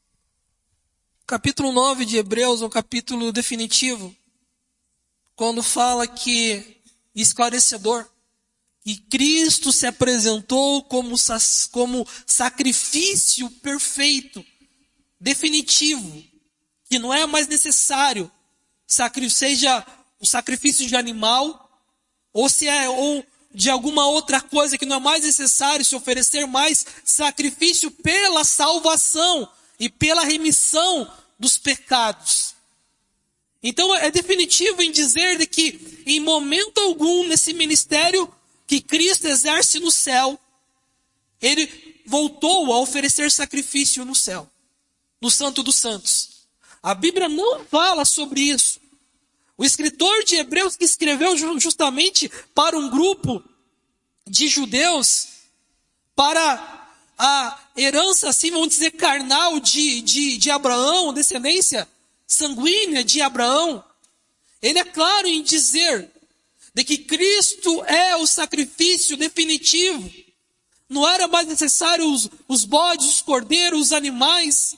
capítulo 9 de Hebreus é um capítulo definitivo, quando fala que, esclarecedor, que Cristo se apresentou como sacrifício perfeito, definitivo, que não é mais necessário, seja o sacrifício de animal, ou de alguma outra coisa que não é mais necessário se oferecer mais sacrifício pela salvação e pela remissão dos pecados. Então é definitivo em dizer de que em momento algum nesse ministério que Cristo exerce no céu, ele voltou a oferecer sacrifício no céu, no Santo dos Santos. A Bíblia não fala sobre isso. O escritor de Hebreus, que escreveu justamente para um grupo de judeus, para a herança, assim vamos dizer, carnal de Abraão, descendência sanguínea de Abraão, ele é claro em dizer de que Cristo é o sacrifício definitivo. Não era mais necessário os bodes, os cordeiros, os animais.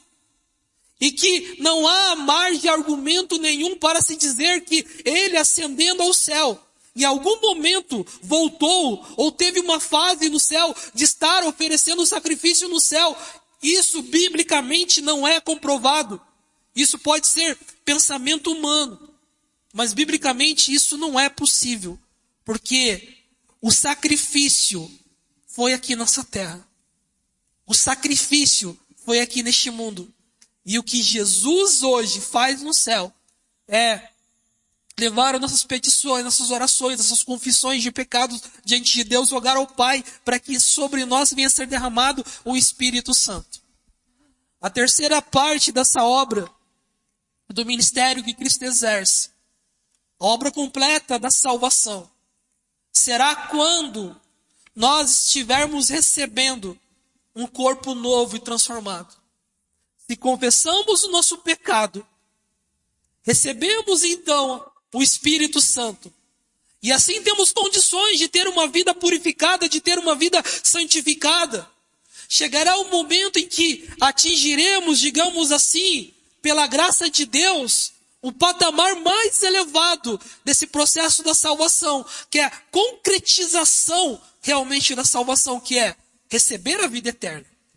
E que não há margem de argumento nenhum para se dizer que ele ascendendo ao céu, em algum momento voltou ou teve uma fase no céu de estar oferecendo sacrifício no céu. Isso biblicamente não é comprovado. Isso pode ser pensamento humano. Mas biblicamente isso não é possível, porque o sacrifício foi aqui nessa terra. O sacrifício foi aqui neste mundo. E o que Jesus hoje faz no céu é levar as nossas petições, nossas orações, nossas confissões de pecados diante de Deus, rogar ao Pai para que sobre nós venha a ser derramado o Espírito Santo. A terceira parte dessa obra do ministério que Cristo exerce, a obra completa da salvação, será quando nós estivermos recebendo um corpo novo e transformado. Se confessamos o nosso pecado, recebemos então o Espírito Santo. E assim temos condições de ter uma vida purificada, de ter uma vida santificada. Chegará o momento em que atingiremos, digamos assim, pela graça de Deus, o patamar mais elevado desse processo da salvação, que é a concretização realmente da salvação, que é receber a vida eterna.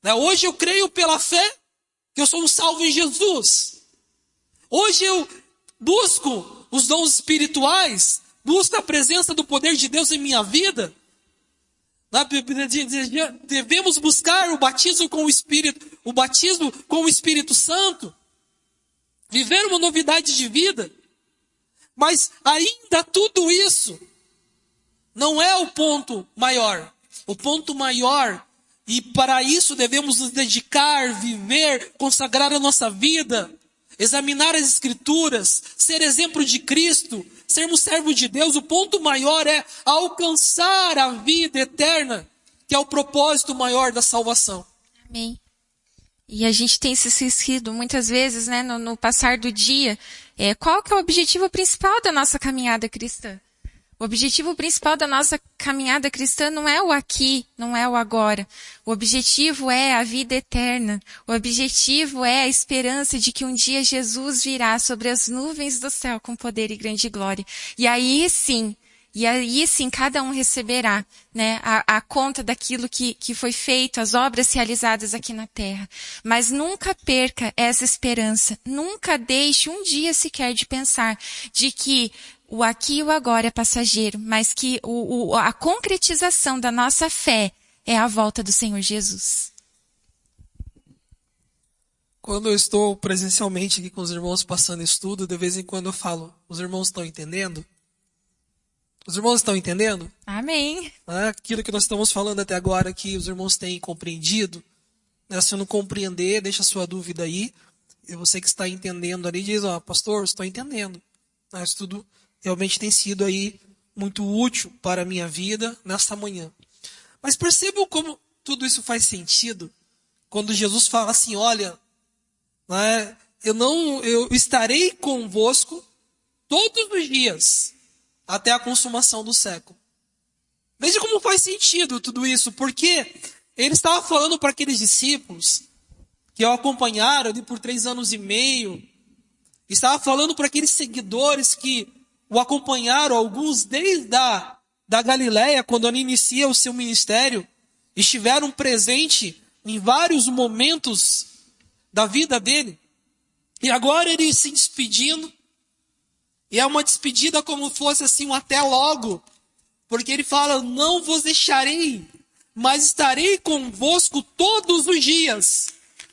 Né? Hoje eu creio pela fé que eu sou um salvo em Jesus. Hoje eu busco os dons espirituais, busco a presença do poder de Deus em minha vida. Devemos buscar o batismo com o Espírito Santo, viver uma novidade de vida. Mas ainda tudo isso não é o ponto maior. O ponto maior, e para isso devemos nos dedicar, viver, consagrar a nossa vida, examinar as Escrituras, ser exemplo de Cristo, sermos servos de Deus. O ponto maior é alcançar a vida eterna, que é o propósito maior da salvação. Amém. E a gente tem se esquecido muitas vezes, né, no passar do dia, qual que é o objetivo principal da nossa caminhada cristã? O objetivo principal da nossa caminhada cristã não é o aqui, não é o agora. O objetivo é a vida eterna. O objetivo é a esperança de que um dia Jesus virá sobre as nuvens do céu com poder e grande glória. E aí sim, cada um receberá, né, a conta daquilo que foi feito, as obras realizadas aqui na terra. Mas nunca perca essa esperança. Nunca deixe um dia sequer de pensar de que o aqui e o agora é passageiro, mas que a concretização da nossa fé é a volta do Senhor Jesus. Quando eu estou presencialmente aqui com os irmãos passando estudo, de vez em quando eu falo, os irmãos estão entendendo? Os irmãos estão entendendo? Amém. Aquilo que nós estamos falando até agora aqui, os irmãos têm compreendido? Se não compreender, deixa a sua dúvida aí. E você que está entendendo ali, diz, pastor, estou entendendo. Isso tudo realmente tem sido aí muito útil para a minha vida nesta manhã. Mas percebam como tudo isso faz sentido quando Jesus fala assim, olha, eu estarei convosco todos os dias até a consumação do século. Veja como faz sentido tudo isso, porque ele estava falando para aqueles discípulos que o acompanharam ali por 3 anos e meio, estava falando para aqueles seguidores que o acompanharam, alguns desde da Galileia, quando ele inicia o seu ministério, estiveram presentes em vários momentos da vida dele. E agora ele se despedindo, e é uma despedida como fosse assim um até logo, porque ele fala, não vos deixarei, mas estarei convosco todos os dias,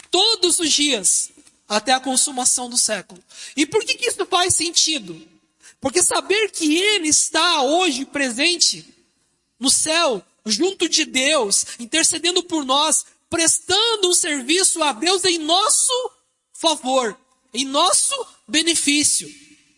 até a consumação do século. E por que isso faz sentido? Porque saber que Ele está hoje presente no céu, junto de Deus, intercedendo por nós, prestando um serviço a Deus em nosso favor, em nosso benefício.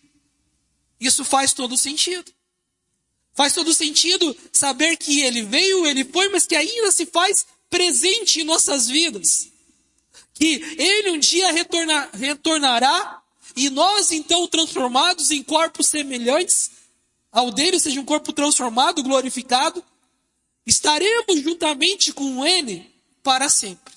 Isso faz todo sentido. Faz todo sentido saber que Ele veio, Ele foi, mas que ainda se faz presente em nossas vidas. Que Ele um dia retornará, e nós, então, transformados em corpos semelhantes ao dele, ou seja, um corpo transformado, glorificado, estaremos juntamente com ele para sempre.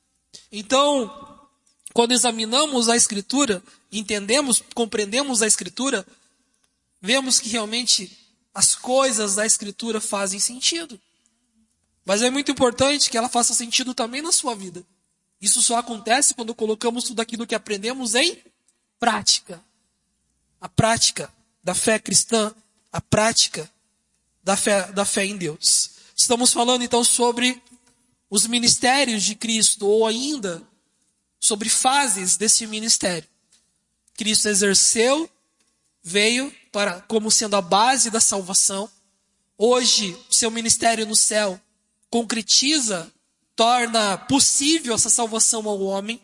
Então, quando examinamos a Escritura, entendemos, compreendemos a Escritura, vemos que realmente as coisas da Escritura fazem sentido. Mas é muito importante que ela faça sentido também na sua vida. Isso só acontece quando colocamos tudo aquilo que aprendemos em prática. A prática da fé cristã, a prática da fé em Deus. Estamos falando então sobre os ministérios de Cristo, ou ainda sobre fases desse ministério. Cristo exerceu, veio como sendo a base da salvação. Hoje, seu ministério no céu concretiza, torna possível essa salvação ao homem.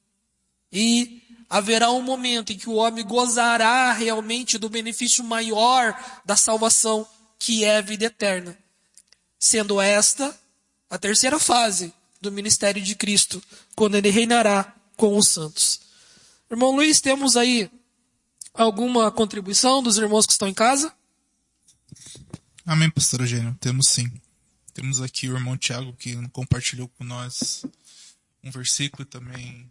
E haverá um momento em que o homem gozará realmente do benefício maior da salvação, que é a vida eterna. Sendo esta a terceira fase do ministério de Cristo, quando ele reinará com os santos. Irmão Luiz, temos aí alguma contribuição dos irmãos que estão em casa? Amém, pastor Eugênio. Temos sim. Temos aqui o irmão Tiago, que compartilhou com nós um versículo e também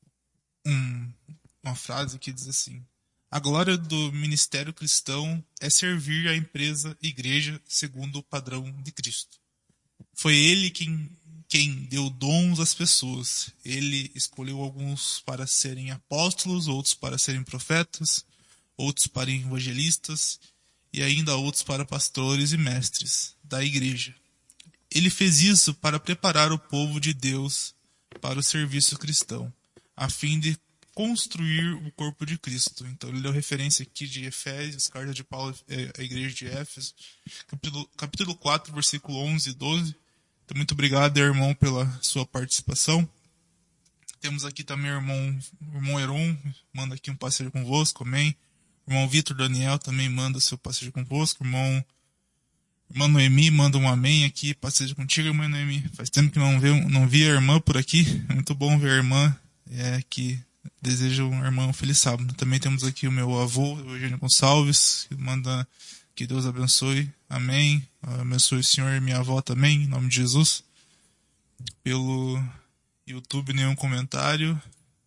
uma frase que diz assim: a glória do ministério cristão é servir a igreja segundo o padrão de Cristo. Foi ele quem quem deu dons às pessoas. Ele escolheu alguns para serem apóstolos, outros para serem profetas, outros para evangelistas e ainda outros para pastores e mestres da igreja. Ele fez isso para preparar o povo de Deus para o serviço cristão, a fim de construir o corpo de Cristo. Então ele deu referência aqui de Efésios, carta de Paulo à igreja de Éfeso, capítulo 4, versículo 11 e 12. Então, muito obrigado, irmão, pela sua participação. Temos aqui também o irmão Heron, manda aqui um paz seja convosco, amém. O irmão Vitor Daniel também manda seu paz seja convosco. Irmã Noemi manda um amém aqui, paz seja contigo, irmã Noemi. Faz tempo que não vi a irmã por aqui, é muito bom ver a irmã, que deseja uma irmã um feliz sábado. Também temos aqui o meu avô, Eugênio Gonçalves, que manda que Deus abençoe, amém. Abençoe o senhor e minha avó também, em nome de Jesus. Pelo YouTube, nenhum comentário.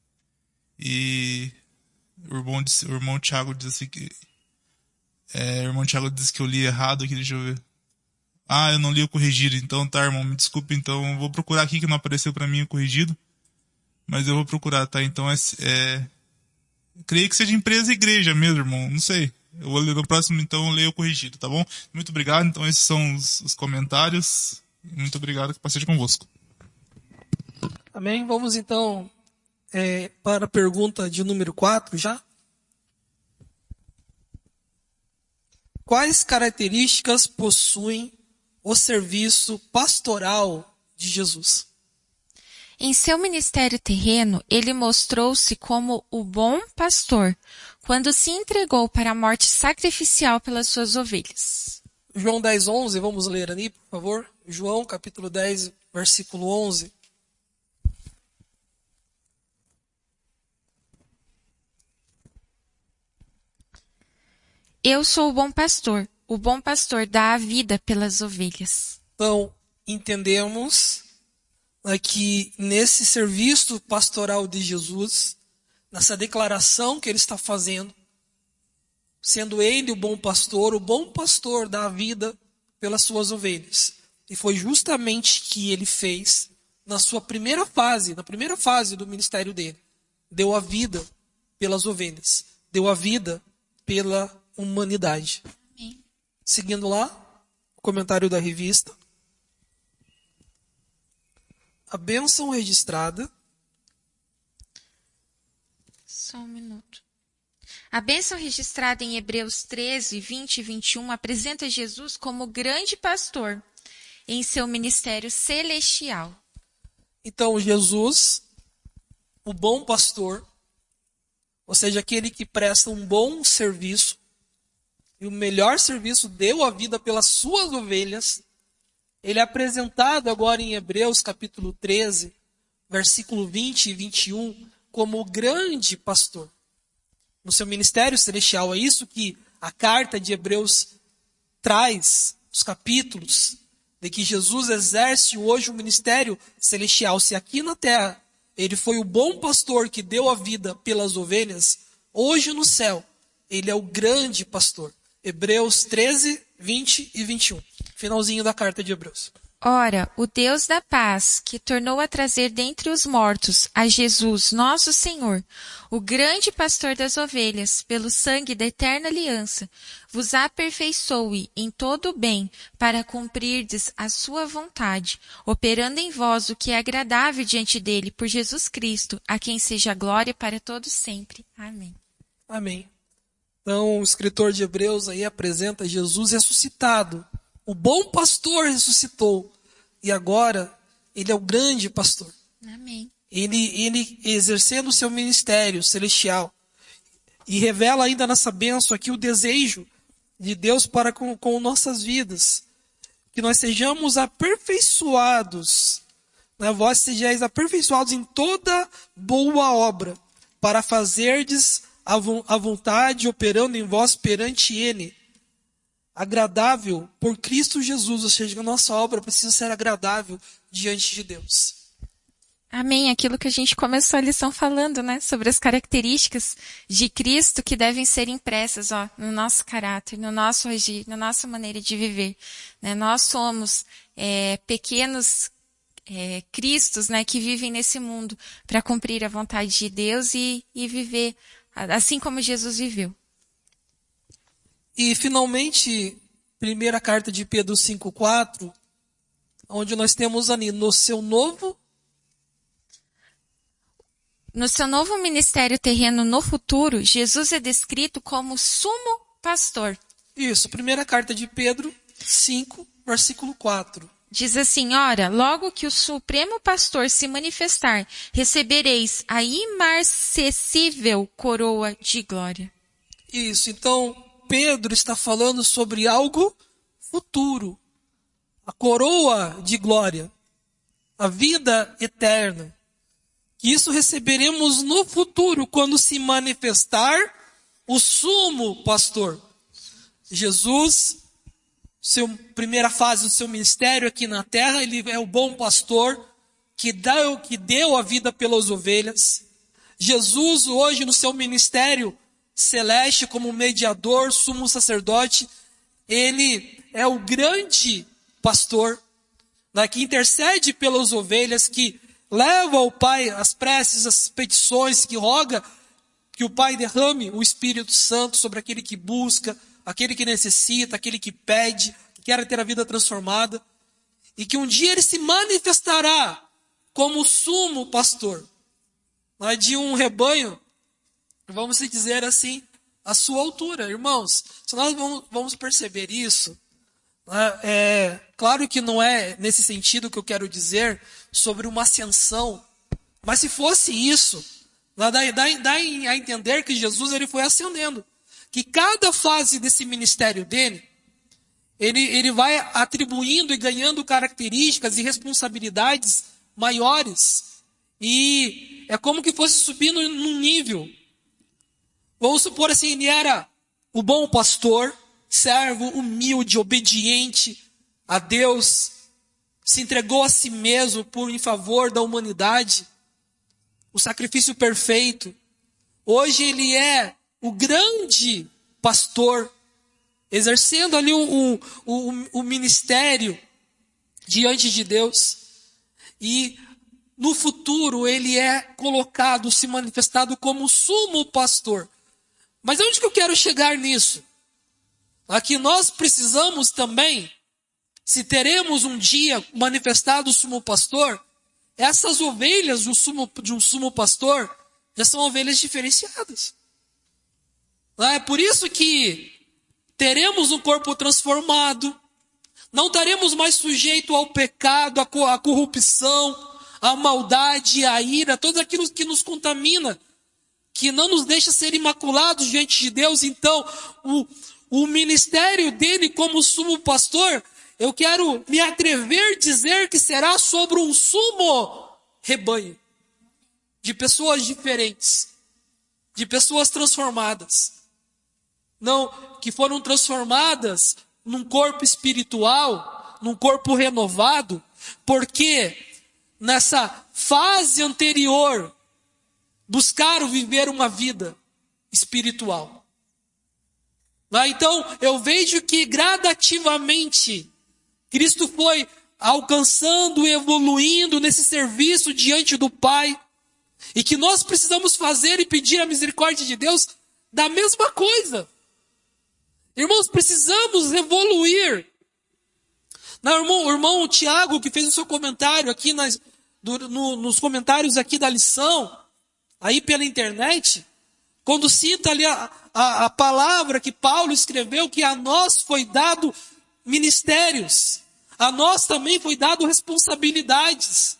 E o irmão Thiago diz assim que... o irmão Thiago disse que eu li errado aqui, deixa eu ver. Eu não li o corrigido, então tá, irmão, me desculpe, então eu vou procurar aqui que não apareceu pra mim o corrigido. Mas eu vou procurar, tá? Então creio que seja empresa e igreja mesmo, irmão, não sei. Eu vou ler no próximo, então eu leio o corrigido, tá bom? Muito obrigado, então esses são os comentários. Muito obrigado, que passei convosco. Amém. Vamos então para a pergunta de número 4 já. Quais características possuem o serviço pastoral de Jesus? Em seu ministério terreno, ele mostrou-se como o bom pastor, quando se entregou para a morte sacrificial pelas suas ovelhas. João 10:11, vamos ler ali, por favor. João, capítulo 10, versículo 11. Eu sou o bom pastor dá a vida pelas ovelhas. Então, entendemos que nesse serviço pastoral de Jesus, nessa declaração que ele está fazendo, sendo ele o bom pastor dá a vida pelas suas ovelhas. E foi justamente o que ele fez na primeira fase do ministério dele. Deu a vida pelas ovelhas, deu a vida pela humanidade. Amém. Seguindo lá, o comentário da revista. A bênção registrada. Só um minuto. A bênção registrada em Hebreus 13, 20 e 21 apresenta Jesus como grande pastor em seu ministério celestial. Então, Jesus, o bom pastor, ou seja, aquele que presta um bom serviço, e o melhor serviço deu a vida pelas suas ovelhas, ele é apresentado agora em Hebreus capítulo 13, versículo 20 e 21, como o grande pastor. No seu ministério celestial, é isso que a carta de Hebreus traz, os capítulos, de que Jesus exerce hoje o ministério celestial. Se aqui na terra ele foi o bom pastor que deu a vida pelas ovelhas, hoje no céu ele é o grande pastor. Hebreus 13, 20 e 21. Finalzinho da carta de Hebreus. Ora, o Deus da paz, que tornou a trazer dentre os mortos a Jesus, nosso Senhor, o grande pastor das ovelhas, pelo sangue da eterna aliança, vos aperfeiçoe em todo o bem, para cumprirdes a sua vontade, operando em vós o que é agradável diante dele, por Jesus Cristo, a quem seja glória para todos sempre. Amém. Amém. Então, o escritor de Hebreus aí apresenta Jesus ressuscitado. O bom pastor ressuscitou. E agora, ele é o grande pastor. Amém. Ele exercendo o seu ministério celestial. E revela ainda nessa bênção aqui o desejo de Deus para com nossas vidas. Que nós sejamos aperfeiçoados. Né? Vós sejais aperfeiçoados em toda boa obra, para fazerdes a vontade operando em vós perante Ele, agradável por Cristo Jesus, ou seja, a nossa obra precisa ser agradável diante de Deus. Amém. Aquilo que a gente começou a lição falando, né? Sobre as características de Cristo que devem ser impressas, no nosso caráter, no nosso agir, na nossa maneira de viver. Né? Nós somos pequenos Cristos, né, que vivem nesse mundo para cumprir a vontade de Deus e viver assim como Jesus viveu. E, finalmente, primeira carta de Pedro 5,4, onde nós temos ali, no seu novo ministério terreno no futuro, Jesus é descrito como sumo pastor. Isso, primeira carta de Pedro 5, versículo 4. Diz assim, ora, logo que o Supremo Pastor se manifestar, recebereis a imarcessível coroa de glória. Isso, então Pedro está falando sobre algo futuro. A coroa de glória, a vida eterna. Isso receberemos no futuro, quando se manifestar o sumo pastor. Jesus, primeira fase do seu ministério aqui na terra, ele é o bom pastor que deu a vida pelas ovelhas. Jesus, hoje, no seu ministério celeste, como mediador, sumo sacerdote, ele é o grande pastor, né, que intercede pelas ovelhas, que leva ao Pai as preces, as petições, que roga que o Pai derrame o Espírito Santo sobre aquele que busca, aquele que necessita, aquele que pede, que quer ter a vida transformada. E que um dia ele se manifestará como sumo pastor, né, de um rebanho, vamos dizer assim, à sua altura. Irmãos, se nós vamos perceber isso, claro que não é nesse sentido que eu quero dizer sobre uma ascensão, mas se fosse isso, dá a entender que Jesus ele foi ascendendo, que cada fase desse ministério dele, ele vai atribuindo e ganhando características e responsabilidades maiores, e é como que fosse subindo num nível. Vamos supor assim, ele era o bom pastor, servo, humilde, obediente a Deus, se entregou a si mesmo em favor da humanidade, o sacrifício perfeito. Hoje ele é o grande pastor, exercendo ali o ministério diante de Deus. E no futuro ele é colocado, se manifestado como sumo pastor. Mas onde que eu quero chegar nisso? Aqui nós precisamos também, se teremos um dia manifestado o sumo pastor, essas ovelhas de um sumo pastor já são ovelhas diferenciadas. É por isso que teremos um corpo transformado, não estaremos mais sujeitos ao pecado, à corrupção, à maldade, à ira, tudo aquilo que nos contamina, que não nos deixa ser imaculados diante de Deus. Então, o ministério dele como sumo pastor, eu quero me atrever a dizer que será sobre um sumo rebanho, de pessoas diferentes, de pessoas transformadas. Não, que foram transformadas num corpo espiritual, num corpo renovado, porque nessa fase anterior buscaram viver uma vida espiritual. Então, eu vejo que gradativamente Cristo foi alcançando e evoluindo nesse serviço diante do Pai, e que nós precisamos fazer e pedir a misericórdia de Deus da mesma coisa. Irmãos, precisamos evoluir. O irmão Tiago, que fez o seu comentário aqui nos comentários aqui da lição, aí pela internet, quando cita ali a palavra que Paulo escreveu, que a nós foi dado ministérios, a nós também foi dado responsabilidades,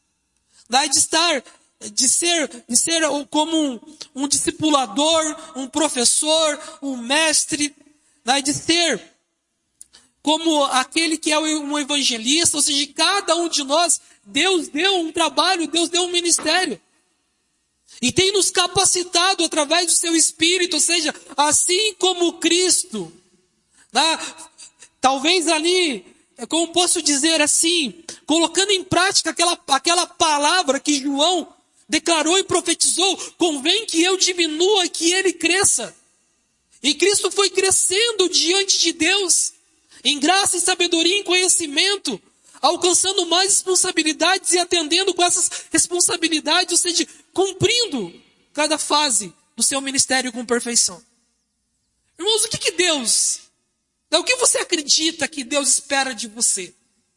de ser como um discipulador, um professor, um mestre, de ser como aquele que é um evangelista. Ou seja, cada um de nós, Deus deu um trabalho, Deus deu um ministério. E tem nos capacitado através do seu Espírito, ou seja, assim como Cristo. Talvez ali, como posso dizer assim, colocando em prática aquela palavra que João declarou e profetizou: convém que eu diminua e que ele cresça. E Cristo foi crescendo diante de Deus, em graça, em sabedoria, em conhecimento, alcançando mais responsabilidades e atendendo com essas responsabilidades, ou seja, cumprindo cada fase do seu ministério com perfeição. Irmãos, o que Deus, o que você acredita que Deus espera de você?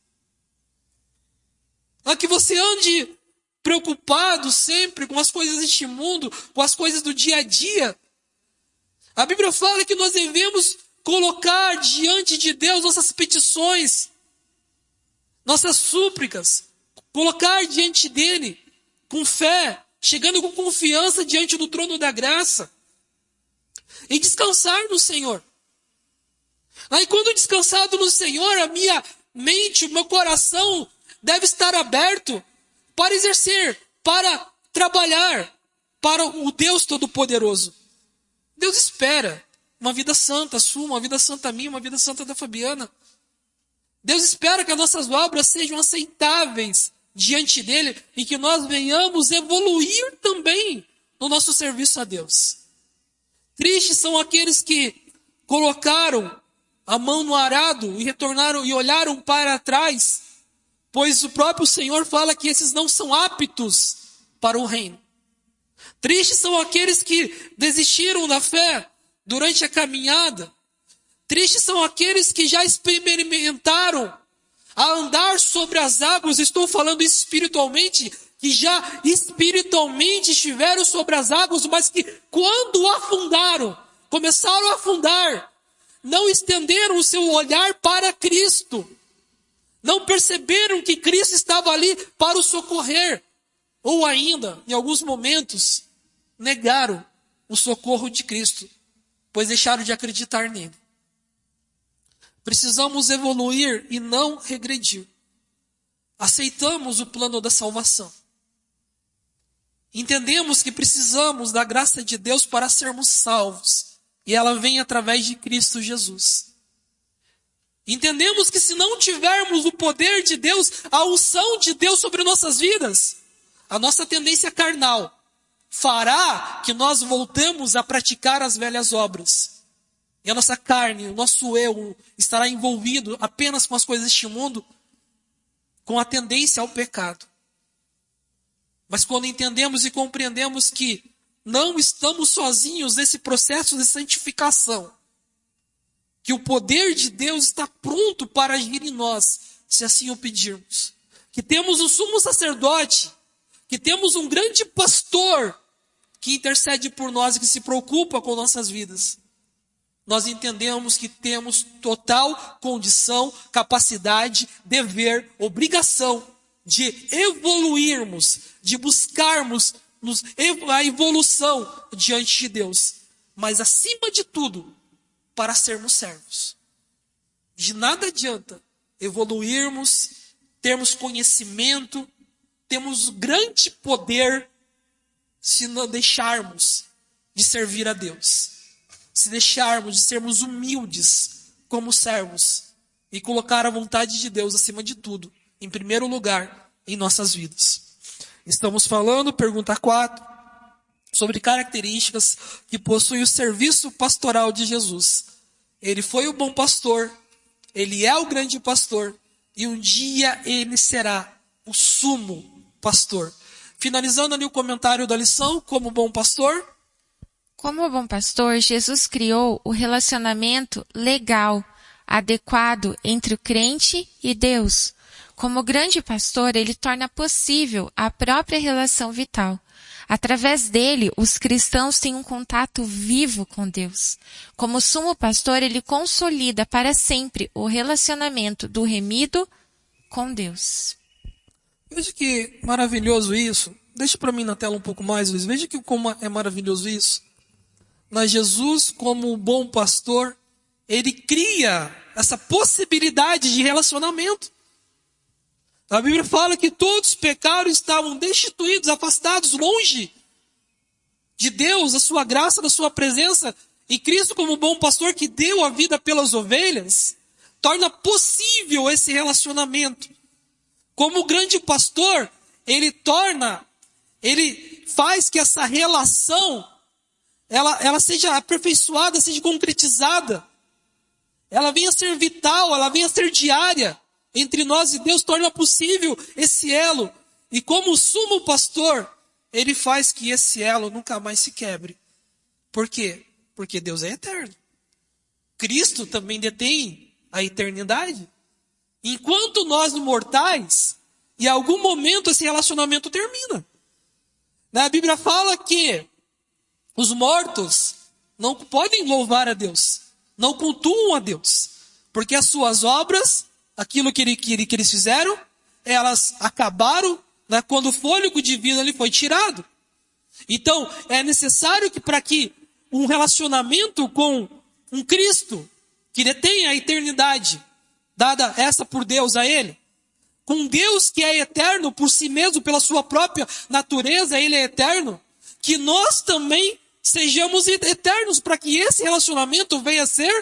Que você ande preocupado sempre com as coisas deste mundo, com as coisas do dia a dia. A Bíblia fala que nós devemos colocar diante de Deus nossas petições, nossas súplicas, colocar diante dele com fé, chegando com confiança diante do trono da graça e descansar no Senhor. Aí quando descansado no Senhor, a minha mente, o meu coração deve estar aberto para exercer, para trabalhar para o Deus Todo-Poderoso. Deus espera uma vida santa sua, uma vida santa minha, uma vida santa da Fabiana. Deus espera que as nossas obras sejam aceitáveis diante dele e que nós venhamos evoluir também no nosso serviço a Deus. Tristes são aqueles que colocaram a mão no arado e retornaram e olharam para trás, pois o próprio Senhor fala que esses não são aptos para o reino. Tristes são aqueles que desistiram da fé durante a caminhada. Tristes são aqueles que já experimentaram a andar sobre as águas. Estou falando espiritualmente, que já espiritualmente estiveram sobre as águas, mas que quando afundaram, começaram a afundar, não estenderam o seu olhar para Cristo. Não perceberam que Cristo estava ali para o socorrer. Ou ainda, em alguns momentos, negaram o socorro de Cristo, pois deixaram de acreditar nele. Precisamos evoluir e não regredir. Aceitamos o plano da salvação. Entendemos que precisamos da graça de Deus para sermos salvos. E ela vem através de Cristo Jesus. Entendemos que se não tivermos o poder de Deus, a unção de Deus sobre nossas vidas, a nossa tendência carnal fará que nós voltemos a praticar as velhas obras. E a nossa carne, o nosso eu, estará envolvido apenas com as coisas deste mundo, com a tendência ao pecado. Mas quando entendemos e compreendemos que não estamos sozinhos nesse processo de santificação, que o poder de Deus está pronto para agir em nós, se assim o pedirmos. Que temos um sumo sacerdote, que temos um grande pastor que intercede por nós e que se preocupa com nossas vidas. Nós entendemos que temos total condição, capacidade, dever, obrigação de evoluirmos, de buscarmos a evolução diante de Deus. Mas acima de tudo, para sermos servos. De nada adianta evoluirmos, termos conhecimento, temos grande poder se não deixarmos de servir a Deus. Se deixarmos de sermos humildes como servos e colocar a vontade de Deus acima de tudo, em primeiro lugar em nossas vidas. Estamos falando, pergunta 4, sobre características que possuem o serviço pastoral de Jesus. Ele foi o bom pastor, ele é o grande pastor, e um dia ele será o sumo pastor. Finalizando ali o comentário da lição, como bom pastor. Como bom pastor, Jesus criou o relacionamento legal, adequado entre o crente e Deus. Como grande pastor, ele torna possível a própria relação vital. Através dele, os cristãos têm um contato vivo com Deus. Como sumo pastor, ele consolida para sempre o relacionamento do remido com Deus. Veja que maravilhoso isso. Deixa para mim na tela um pouco mais, Luiz. Veja que como é maravilhoso isso. Mas Jesus, como bom pastor, ele cria essa possibilidade de relacionamento. A Bíblia fala que todos pecaram e estavam destituídos, afastados, longe de Deus, da sua graça, da sua presença. E Cristo, como bom pastor que deu a vida pelas ovelhas, torna possível esse relacionamento. Como grande pastor, ele faz que essa relação, ela seja aperfeiçoada, seja concretizada. Ela venha a ser vital, ela venha a ser diária. entre nós e Deus torna possível esse elo. E como sumo pastor, ele faz que esse elo nunca mais se quebre. Por quê? Porque Deus é eterno. Cristo também detém a eternidade. Enquanto nós mortais, em algum momento esse relacionamento termina. A Bíblia fala que os mortos não podem louvar a Deus, não cultuam a Deus, porque as suas obras, aquilo que eles fizeram, elas acabaram, né, quando o fôlego de vida lhe foi tirado. Então, é necessário que para que um relacionamento com um Cristo, que detém a eternidade, dada essa por Deus a ele, com Deus que é eterno por si mesmo, pela sua própria natureza, ele é eterno, que nós também sejamos eternos, para que esse relacionamento venha a ser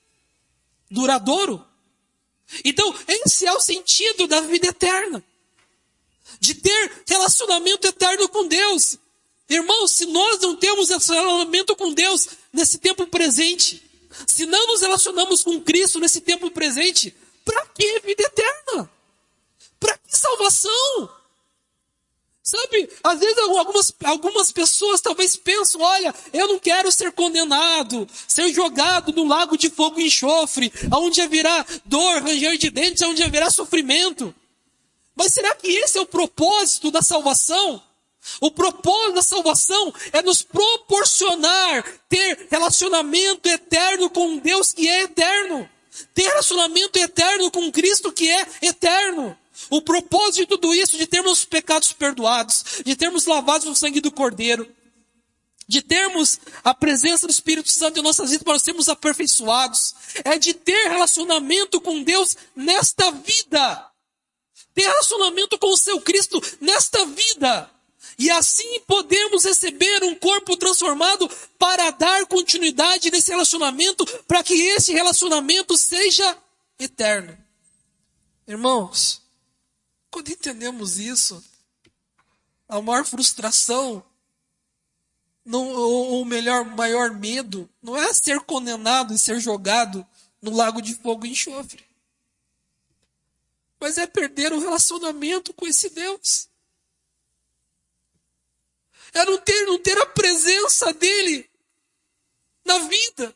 duradouro. Então, esse é o sentido da vida eterna, de ter relacionamento eterno com Deus. Irmãos, se nós não temos esse relacionamento com Deus nesse tempo presente, se não nos relacionamos com Cristo nesse tempo presente, para que vida eterna? Para que salvação? Sabe, às vezes algumas pessoas talvez pensam, olha, eu não quero ser condenado, ser jogado no lago de fogo e enxofre, onde haverá dor, ranger de dentes, onde haverá sofrimento. Mas será que esse é o propósito da salvação? O propósito da salvação é nos proporcionar ter relacionamento eterno com Deus que é eterno. Ter relacionamento eterno com Cristo que é eterno. O propósito de tudo isso, de termos os pecados perdoados, de termos lavados no sangue do Cordeiro, de termos a presença do Espírito Santo em nossas vidas para sermos aperfeiçoados, é de ter relacionamento com Deus nesta vida. Ter relacionamento com o seu Cristo nesta vida. E assim podemos receber um corpo transformado para dar continuidade nesse relacionamento, para que esse relacionamento seja eterno. Irmãos, quando entendemos isso, a maior frustração, ou maior medo, não é ser condenado e ser jogado no lago de fogo e enxofre, mas é perder o relacionamento com esse Deus. É não ter a presença dele na vida.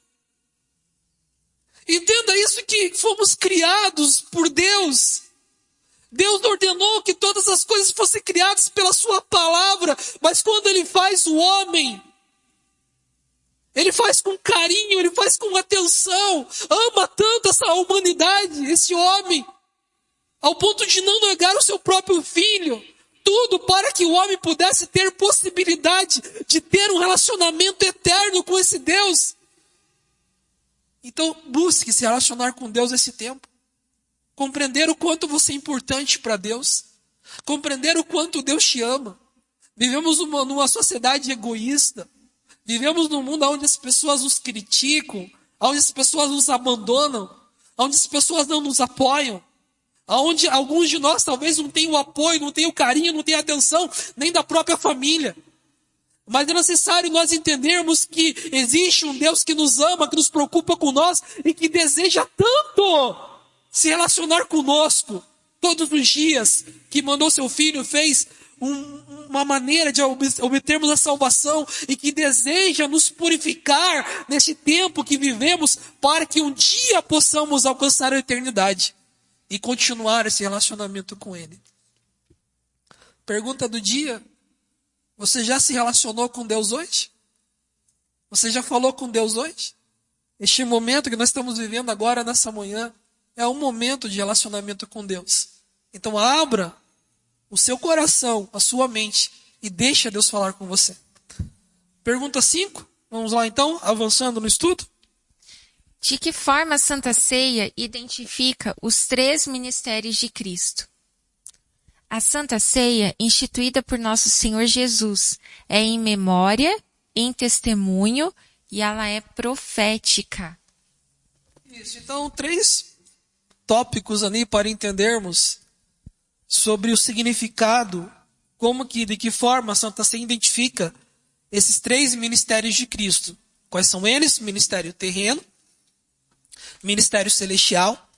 Entenda isso, que fomos criados por Deus. Deus ordenou que todas as coisas fossem criadas pela sua palavra, mas quando ele faz o homem, ele faz com carinho, ele faz com atenção, ama tanto essa humanidade, esse homem, ao ponto de não negar o seu próprio filho. Tudo para que o homem pudesse ter possibilidade de ter um relacionamento eterno com esse Deus. Então, busque se relacionar com Deus nesse tempo. Compreender o quanto você é importante para Deus. Compreender o quanto Deus te ama. Vivemos numa sociedade egoísta. Vivemos num mundo onde as pessoas nos criticam, onde as pessoas nos abandonam, onde as pessoas não nos apoiam. Onde alguns de nós talvez não tenham o apoio, não tenham o carinho, não tenham a atenção, nem da própria família. Mas é necessário nós entendermos que existe um Deus que nos ama, que nos preocupa com nós e que deseja tanto se relacionar conosco todos os dias, que mandou seu filho, fez uma maneira de obtermos a salvação e que deseja nos purificar nesse tempo que vivemos para que um dia possamos alcançar a eternidade e continuar esse relacionamento com Ele. Pergunta do dia: você já se relacionou com Deus hoje? Você já falou com Deus hoje? Este momento que nós estamos vivendo agora, nessa manhã, é um momento de relacionamento com Deus. Então abra o seu coração, a sua mente, e deixa Deus falar com você. Pergunta 5. Vamos lá então, avançando no estudo. De que forma a Santa Ceia identifica os 3 ministérios de Cristo? A Santa Ceia, instituída por nosso Senhor Jesus, é em memória, em testemunho, e ela é profética. Isso, então 3 tópicos ali para entendermos sobre o significado, de que forma a Santa Ceia identifica esses 3 ministérios de Cristo. Quais são eles? Ministério terreno, ministério celestial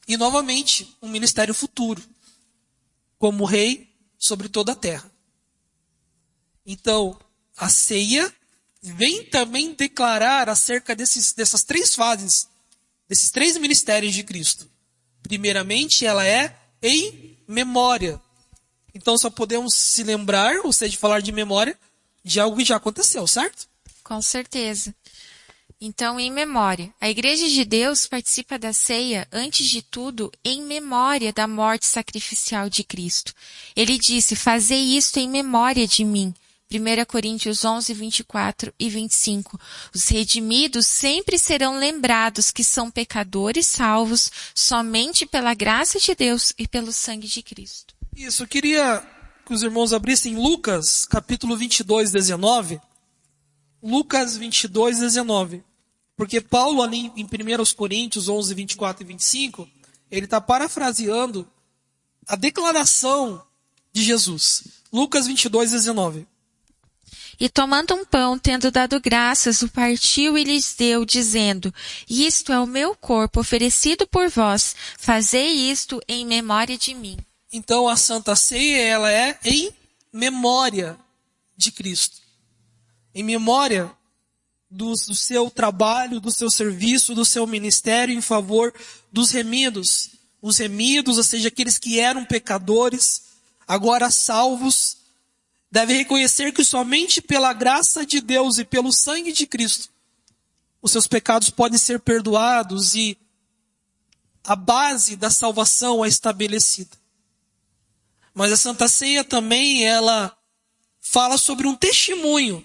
e novamente um ministério futuro, como rei sobre toda a terra. Então, a ceia vem também declarar acerca dessas três fases, desses três ministérios de Cristo. Primeiramente, ela é em memória. Então, só podemos se lembrar, ou seja, falar de memória, de algo que já aconteceu, certo? Com certeza. Então, em memória. A Igreja de Deus participa da ceia, antes de tudo, em memória da morte sacrificial de Cristo. Ele disse, fazei isto em memória de mim. 1 Coríntios 11, 24 e 25. Os redimidos sempre serão lembrados que são pecadores salvos somente pela graça de Deus e pelo sangue de Cristo. Isso, eu queria que os irmãos abrissem Lucas, capítulo 22, 19. Lucas 22, 19. Porque Paulo, ali em 1 Coríntios 11, 24 e 25, ele está parafraseando a declaração de Jesus. Lucas 22, 19. E tomando um pão, tendo dado graças, o partiu e lhes deu, dizendo, isto é o meu corpo oferecido por vós, fazei isto em memória de mim. Então a Santa Ceia, ela é em memória de Cristo. Em memória do seu trabalho, do seu serviço, do seu ministério em favor dos remidos. Os remidos, ou seja, aqueles que eram pecadores, agora salvos, devem reconhecer que somente pela graça de Deus e pelo sangue de Cristo, os seus pecados podem ser perdoados e a base da salvação é estabelecida. Mas a Santa Ceia também, ela fala sobre um testemunho.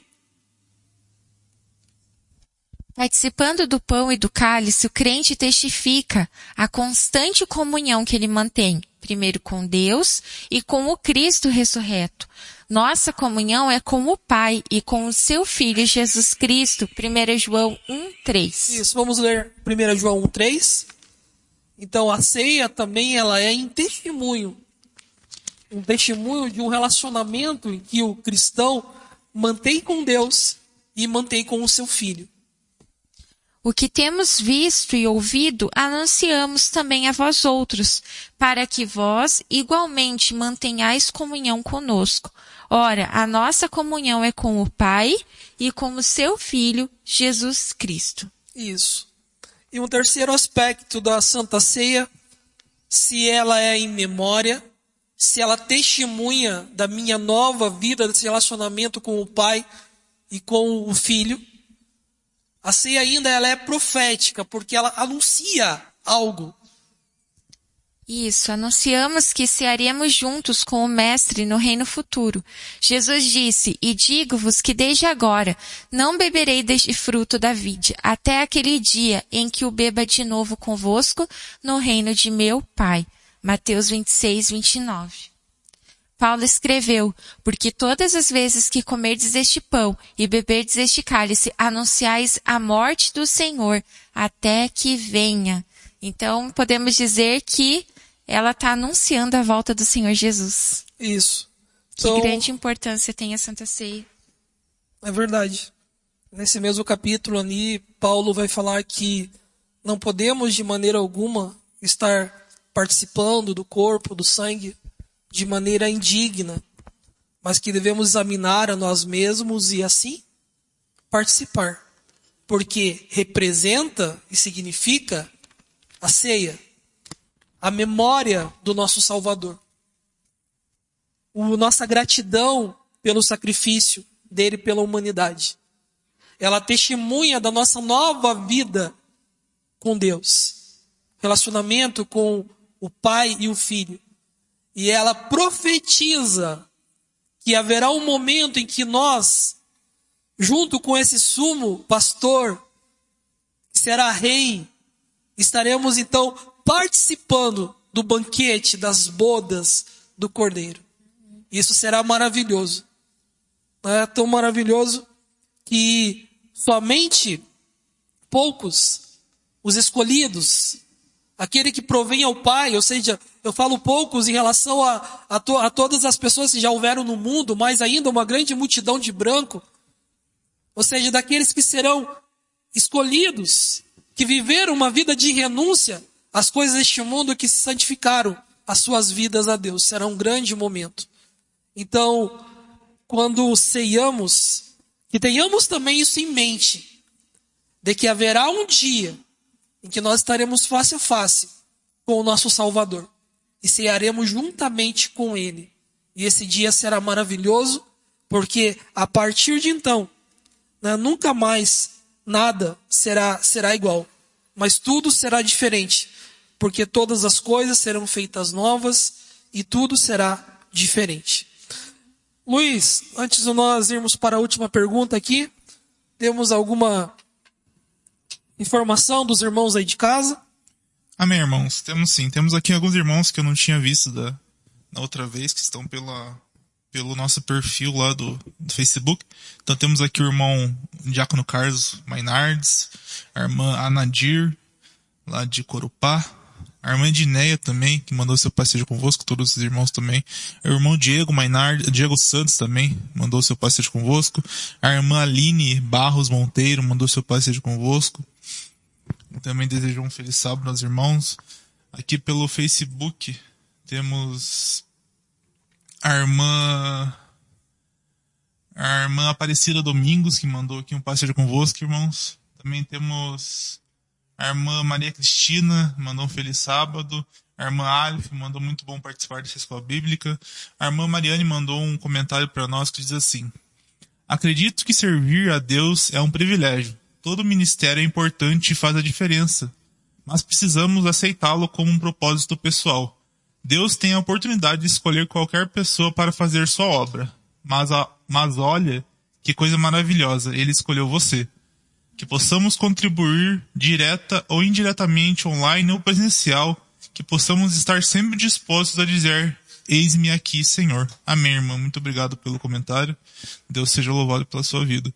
Participando do pão e do cálice, o crente testifica a constante comunhão que ele mantém, primeiro com Deus e com o Cristo ressurreto. Nossa comunhão é com o Pai e com o seu Filho Jesus Cristo, 1 João 1:3. Isso, vamos ler 1 João 1:3. Então a ceia também ela é em testemunho. Um testemunho de um relacionamento em que o cristão mantém com Deus e mantém com o seu Filho. O que temos visto e ouvido, anunciamos também a vós outros, para que vós igualmente mantenhais comunhão conosco. Ora, a nossa comunhão é com o Pai e com o seu Filho, Jesus Cristo. Isso. E um terceiro aspecto da Santa Ceia, se ela é em memória, se ela testemunha da minha nova vida, desse relacionamento com o Pai e com o Filho, a ceia ainda ela é profética, porque ela anuncia algo. Isso, anunciamos que cearemos juntos com o Mestre no reino futuro. Jesus disse, e digo-vos que desde agora não beberei deste fruto da vide, até aquele dia em que o beba de novo convosco no reino de meu Pai. Mateus 26, 29. Paulo escreveu, porque todas as vezes que comerdes este pão e beberdes este cálice, anunciais a morte do Senhor até que venha. Então, podemos dizer que ela está anunciando a volta do Senhor Jesus. Isso. Que grande importância tem a Santa Ceia. É verdade. Nesse mesmo capítulo ali, Paulo vai falar que não podemos de maneira alguma estar participando do corpo, do sangue, de maneira indigna, mas que devemos examinar a nós mesmos e assim participar, porque representa e significa a ceia, a memória do nosso Salvador, nossa gratidão pelo sacrifício dele pela humanidade. Ela testemunha da nossa nova vida com Deus, relacionamento com o Pai e o Filho. E ela profetiza que haverá um momento em que nós, junto com esse sumo pastor, que será rei, estaremos então participando do banquete, das bodas do Cordeiro. Isso será maravilhoso. É tão maravilhoso que somente poucos, os escolhidos, aquele que provém ao Pai, ou seja, eu falo poucos em relação a todas as pessoas que já houveram no mundo, mas ainda uma grande multidão de branco, ou seja, daqueles que serão escolhidos, que viveram uma vida de renúncia as coisas deste mundo que se santificaram as suas vidas a Deus. Será um grande momento. Então, quando ceiamos, que tenhamos também isso em mente, de que haverá um dia em que nós estaremos face a face com o nosso Salvador e cearemos juntamente com Ele. E esse dia será maravilhoso, porque a partir de então, nunca mais nada será igual, mas tudo será diferente, porque todas as coisas serão feitas novas e tudo será diferente. Luiz, antes de nós irmos para a última pergunta aqui, temos alguma informação dos irmãos aí de casa? Amém, irmãos. Temos sim. Temos aqui alguns irmãos que eu não tinha visto da outra vez, que estão pelo nosso perfil lá do Facebook. Então temos aqui o irmão Diácono Carlos Mainardes, a irmã Anadir, lá de Corupá, a irmã Edneia também, que mandou seu Pai seja convosco, todos os irmãos também. O irmão Diego Mainardes, Diego Santos também, mandou seu Pai seja convosco. A irmã Aline Barros Monteiro, mandou seu Pai seja convosco. Também desejou um feliz sábado aos irmãos. Aqui pelo Facebook temos a irmã Aparecida Domingos, que mandou aqui um Pai seja convosco, irmãos. Também temos a irmã Maria Cristina, mandou um feliz sábado. A irmã Alif mandou muito bom participar dessa escola bíblica. A irmã Mariane mandou um comentário para nós que diz assim: acredito que servir a Deus é um privilégio. Todo ministério é importante e faz a diferença, mas precisamos aceitá-lo como um propósito pessoal. Deus tem a oportunidade de escolher qualquer pessoa para fazer sua obra, mas olha que coisa maravilhosa, Ele escolheu você. Que possamos contribuir direta ou indiretamente, online ou presencial, que possamos estar sempre dispostos a dizer: eis-me aqui, Senhor. Amém, irmã. Muito obrigado pelo comentário. Deus seja louvado pela sua vida.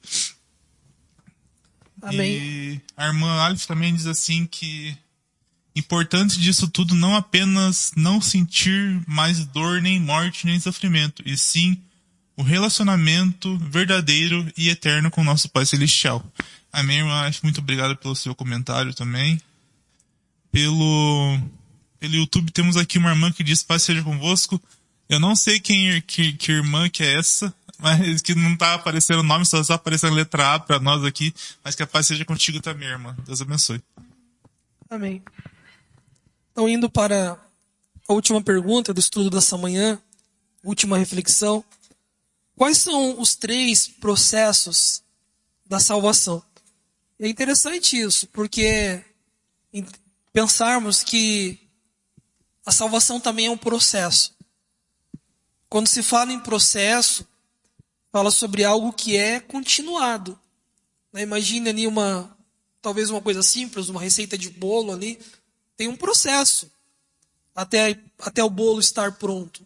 Amém. E a irmã Alif também diz assim que importante disso tudo não apenas não sentir mais dor, nem morte, nem sofrimento, e sim o relacionamento verdadeiro e eterno com o nosso Pai Celestial. Amém, irmã Alif, muito obrigado pelo seu comentário também. Pelo YouTube temos aqui uma irmã que diz: Pai seja convosco. Eu não sei que irmã que é essa, mas que não está aparecendo o nome, só está aparecendo a letra A para nós aqui, mas que a paz seja contigo também, irmã. Deus abençoe. Amém. Então, indo para a última pergunta do estudo dessa manhã, última reflexão. Quais são os 3 processos da salvação? É interessante isso, porque pensarmos que a salvação também é um processo. Quando se fala em processo, fala sobre algo que é continuado. Imagine ali talvez uma coisa simples, uma receita de bolo ali. Tem um processo até o bolo estar pronto.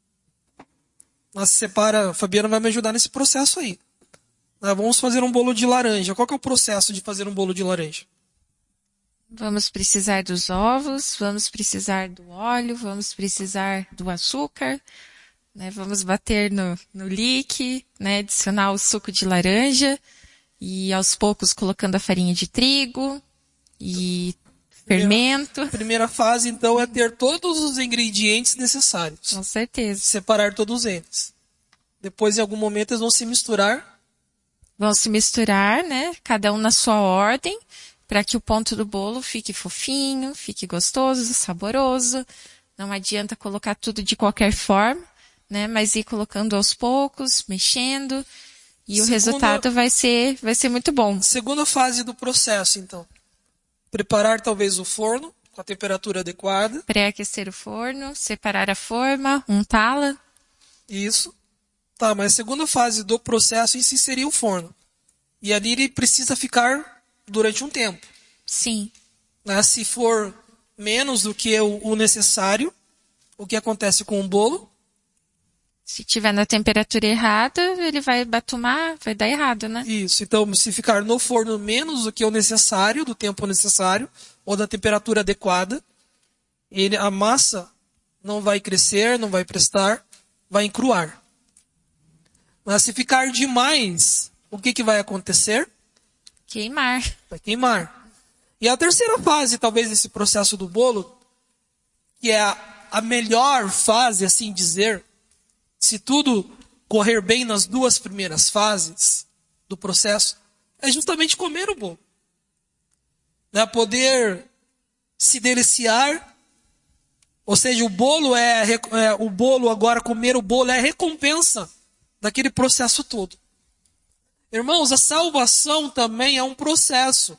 Mas a Fabiana vai me ajudar nesse processo aí. Vamos fazer um bolo de laranja. Qual que é o processo de fazer um bolo de laranja? Vamos precisar dos ovos, vamos precisar do óleo, vamos precisar do açúcar, vamos bater no lique, adicionar o suco de laranja e aos poucos colocando a farinha de trigo e fermento. A primeira fase, então, é ter todos os ingredientes necessários. Com certeza. Separar todos eles. Depois, em algum momento, eles vão se misturar. Vão se misturar, cada um na sua ordem, para que o ponto do bolo fique fofinho, fique gostoso, saboroso. Não adianta colocar tudo de qualquer forma, mas ir colocando aos poucos, mexendo, e o resultado vai ser muito bom. Segunda fase do processo, então. Preparar talvez o forno com a temperatura adequada. Pré-aquecer o forno, separar a forma, untá-la. Isso. Tá, mas a segunda fase do processo em si seria o forno. E ali ele precisa ficar durante um tempo. Sim. Se for menos do que o necessário, o que acontece com o bolo? Se tiver na temperatura errada, ele vai batumar, vai dar errado, Isso. Então, se ficar no forno menos do que o necessário, do tempo necessário, ou da temperatura adequada, a massa não vai crescer, não vai prestar, vai encruar. Mas se ficar demais, o que vai acontecer? Queimar. Vai queimar. E a terceira fase, talvez, desse processo do bolo, que é a melhor fase, assim dizer, se tudo correr bem nas duas primeiras fases do processo, é justamente comer o bolo. Né? Poder se deliciar, ou seja, o bolo agora, comer o bolo é a recompensa daquele processo todo. Irmãos, a salvação também é um processo.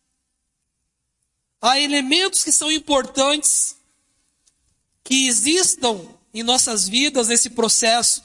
Há elementos que são importantes que existam em nossas vidas nesse processo.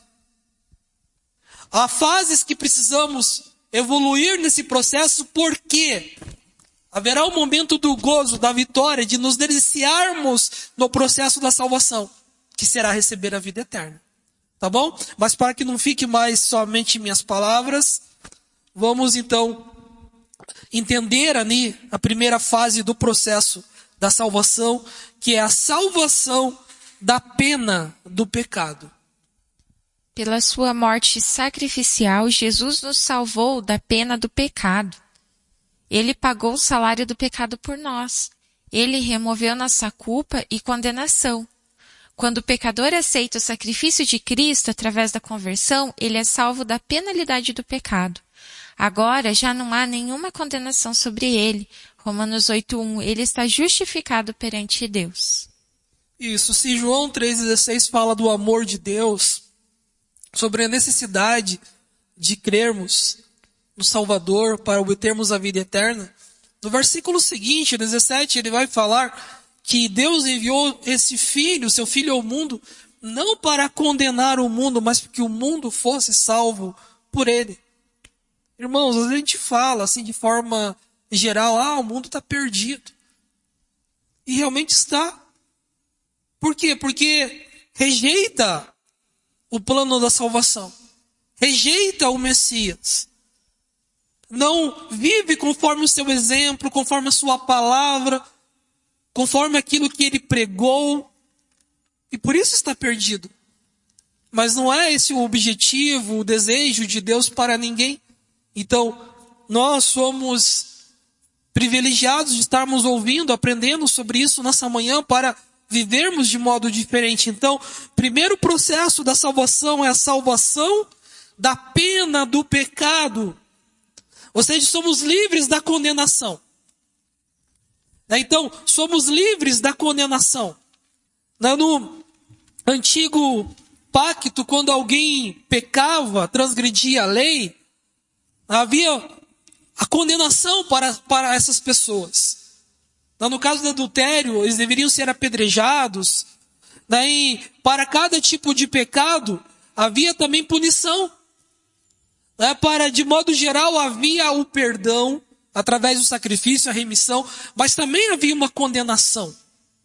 Há fases que precisamos evoluir nesse processo, porque haverá um momento do gozo, da vitória, de nos deliciarmos no processo da salvação, que será receber a vida eterna. Tá bom? Mas para que não fique mais somente minhas palavras, vamos então entender ali a primeira fase do processo da salvação, que é a salvação da pena do pecado. Pela sua morte sacrificial, Jesus nos salvou da pena do pecado. Ele pagou o salário do pecado por nós. Ele removeu nossa culpa e condenação. Quando o pecador aceita o sacrifício de Cristo através da conversão, ele é salvo da penalidade do pecado. Agora já não há nenhuma condenação sobre ele. Romanos 8:1, ele está justificado perante Deus. Isso, se João 3,16 fala do amor de Deus, sobre a necessidade de crermos no Salvador para obtermos a vida eterna, no versículo seguinte, 17, ele vai falar que Deus enviou esse Filho, seu Filho ao mundo, não para condenar o mundo, mas para que o mundo fosse salvo por ele. Irmãos, a gente fala assim de forma geral, o mundo está perdido. E realmente está. Por quê? Porque rejeita o plano da salvação. Rejeita o Messias. Não vive conforme o seu exemplo, conforme a sua palavra, conforme aquilo que ele pregou. E por isso está perdido. Mas não é esse o objetivo, o desejo de Deus para ninguém. Então, nós somos privilegiados de estarmos ouvindo, aprendendo sobre isso nessa manhã para vivermos de modo diferente. Então, primeiro processo da salvação é a salvação da pena do pecado. Ou seja, somos livres da condenação. Então, somos livres da condenação. No antigo pacto, quando alguém pecava, transgredia a lei, havia a condenação para essas pessoas. No caso do adultério, eles deveriam ser apedrejados. Daí, para cada tipo de pecado, havia também punição. De modo geral, havia o perdão, através do sacrifício, a remissão, mas também havia uma condenação.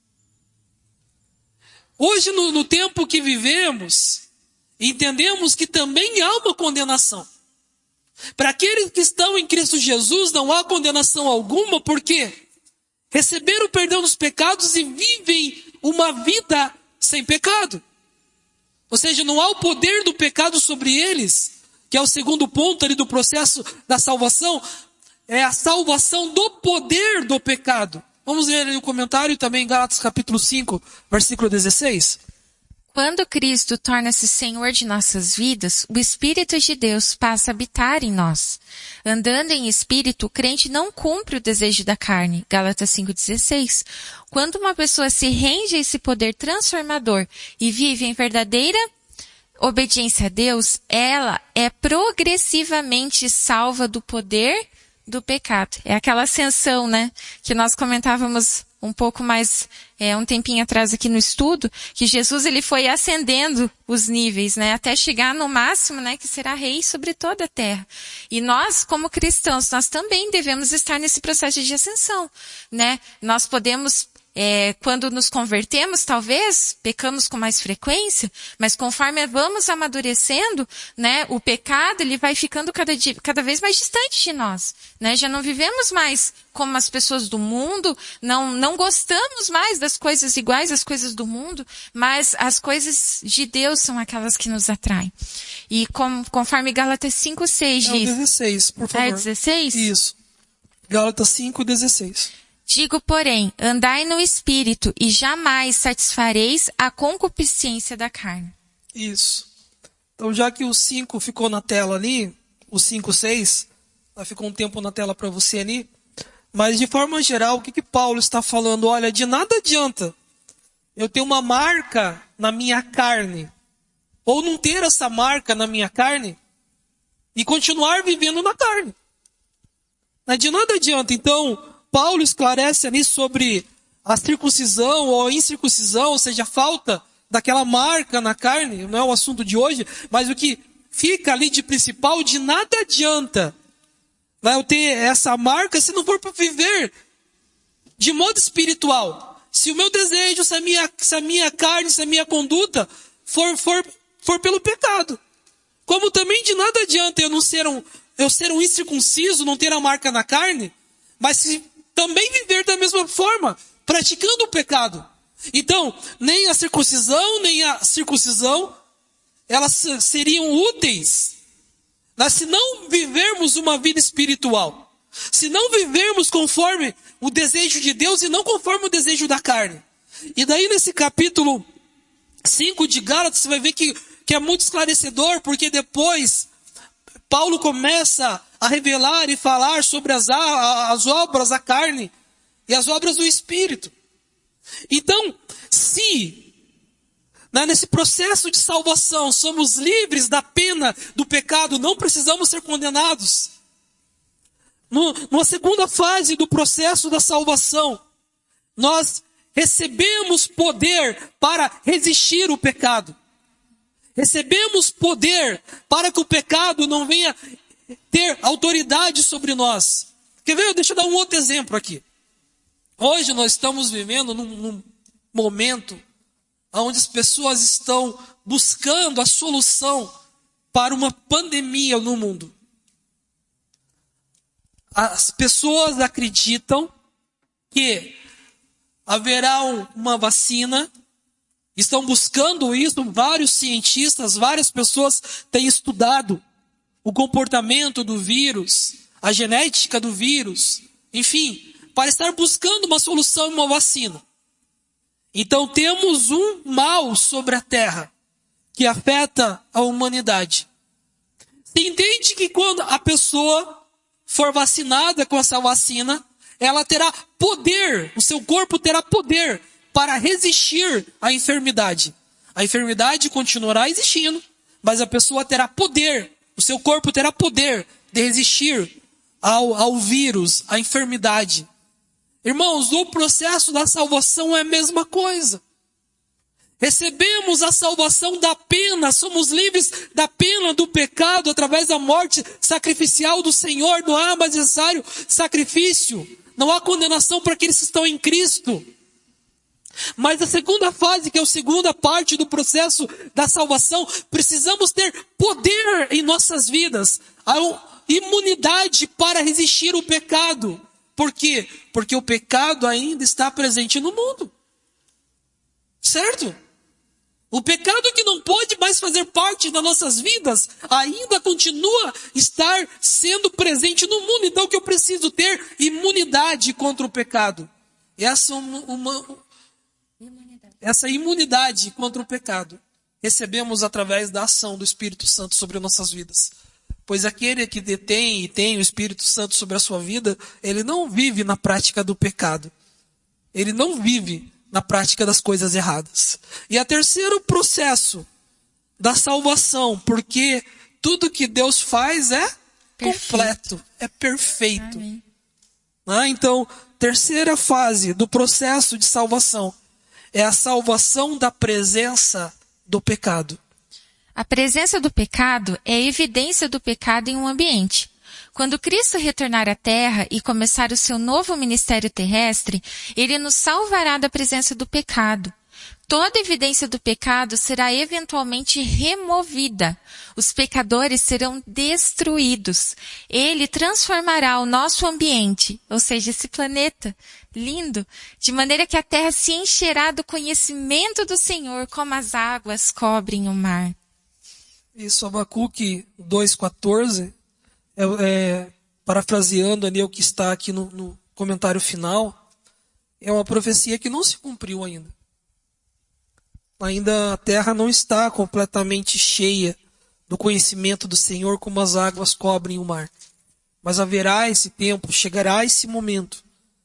Hoje, no tempo que vivemos, entendemos que também há uma condenação. Para aqueles que estão em Cristo Jesus, não há condenação alguma, porque receberam o perdão dos pecados e vivem uma vida sem pecado. Ou seja, não há o poder do pecado sobre eles, que é o segundo ponto ali do processo da salvação, é a salvação do poder do pecado. Vamos ler aí o comentário também em Gálatas capítulo 5, versículo 16. Quando Cristo torna-se Senhor de nossas vidas, o Espírito de Deus passa a habitar em nós. Andando em Espírito, o crente não cumpre o desejo da carne. Gálatas 5,16. Quando uma pessoa se rende a esse poder transformador e vive em verdadeira obediência a Deus, ela é progressivamente salva do poder do pecado. É aquela ascensão, né? Que nós comentávamos um pouco mais, um tempinho atrás aqui no estudo, que Jesus ele foi ascendendo os níveis, né? Até chegar no máximo, né? Que será rei sobre toda a terra. E nós, como cristãos, nós também devemos estar nesse processo de ascensão, né? Nós podemos, quando nos convertemos, talvez, pecamos com mais frequência, mas conforme vamos amadurecendo, né, o pecado, ele vai ficando cada vez mais distante de nós, né? Já não vivemos mais como as pessoas do mundo, não gostamos mais das coisas iguais às coisas do mundo, mas as coisas de Deus são aquelas que nos atraem. E conforme Gálatas 5:6 diz... É o 16, por favor. É 16? Isso. Gálatas 5:16. Digo, porém, andai no Espírito e jamais satisfareis a concupiscência da carne. Isso. Então, já que o 5 ficou na tela ali, o 5, 6, ficou um tempo na tela para você ali, mas de forma geral, o que Paulo está falando? Olha, de nada adianta eu ter uma marca na minha carne, ou não ter essa marca na minha carne, e continuar vivendo na carne. De nada adianta. Então, Paulo esclarece ali sobre a circuncisão ou a incircuncisão, ou seja, a falta daquela marca na carne, não é o assunto de hoje, mas o que fica ali de principal, de nada adianta eu ter essa marca se não for para viver de modo espiritual. Se o meu desejo, se a minha carne, se a minha conduta for pelo pecado. Como também de nada adianta eu ser um incircunciso, não ter a marca na carne, mas se também viver da mesma forma, praticando o pecado. Então, nem a circuncisão, nem a circuncisão, elas seriam úteis, se não vivermos uma vida espiritual. Se não vivermos conforme o desejo de Deus e não conforme o desejo da carne. E daí nesse capítulo 5 de Gálatas, você vai ver que é muito esclarecedor, porque depois Paulo começa a revelar e falar sobre as obras da carne e as obras do Espírito. Então, se nesse processo de salvação somos livres da pena do pecado, não precisamos ser condenados. Numa segunda fase do processo da salvação, nós recebemos poder para resistir o pecado. Recebemos poder para que o pecado não venha ter autoridade sobre nós. Quer ver? Deixa eu dar um outro exemplo aqui. Hoje nós estamos vivendo num momento onde as pessoas estão buscando a solução para uma pandemia no mundo. As pessoas acreditam que haverá uma vacina. Estão buscando isso, vários cientistas, várias pessoas têm estudado o comportamento do vírus, a genética do vírus, enfim, para estar buscando uma solução e uma vacina. Então temos um mal sobre a terra que afeta a humanidade. Se entende que quando a pessoa for vacinada com essa vacina, ela terá poder, o seu corpo terá poder para resistir à enfermidade. A enfermidade continuará existindo, mas a pessoa terá poder, o seu corpo terá poder de resistir ao vírus, à enfermidade. Irmãos, o processo da salvação é a mesma coisa. Recebemos a salvação da pena, somos livres da pena do pecado através da morte sacrificial do Senhor. Não há mais necessário sacrifício, não há condenação para aqueles que estão em Cristo. Mas a segunda fase, que é a segunda parte do processo da salvação, precisamos ter poder em nossas vidas, a imunidade para resistir o pecado. Por quê? Porque o pecado ainda está presente no mundo. Certo? O pecado que não pode mais fazer parte das nossas vidas, ainda continua estar sendo presente no mundo. Então o que eu preciso ter? Imunidade contra o pecado. Essa imunidade contra o pecado recebemos através da ação do Espírito Santo sobre nossas vidas. Pois aquele que detém e tem o Espírito Santo sobre a sua vida, ele não vive na prática do pecado. Ele não vive na prática das coisas erradas. E a terceiro processo da salvação, porque tudo que Deus faz é completo, é perfeito. Então, terceira fase do processo de salvação é a salvação da presença do pecado. A presença do pecado é a evidência do pecado em um ambiente. Quando Cristo retornar à Terra e começar o seu novo ministério terrestre, Ele nos salvará da presença do pecado. Toda evidência do pecado será eventualmente removida. Os pecadores serão destruídos. Ele transformará o nosso ambiente, ou seja, esse planeta lindo, de maneira que a Terra se encherá do conhecimento do Senhor, como as águas cobrem o mar. Isso, Abacuque 2,14, parafraseando ali o que está aqui no comentário final, é uma profecia que não se cumpriu ainda. Ainda a terra não está completamente cheia do conhecimento do Senhor como as águas cobrem o mar. Mas haverá esse tempo, chegará esse momento.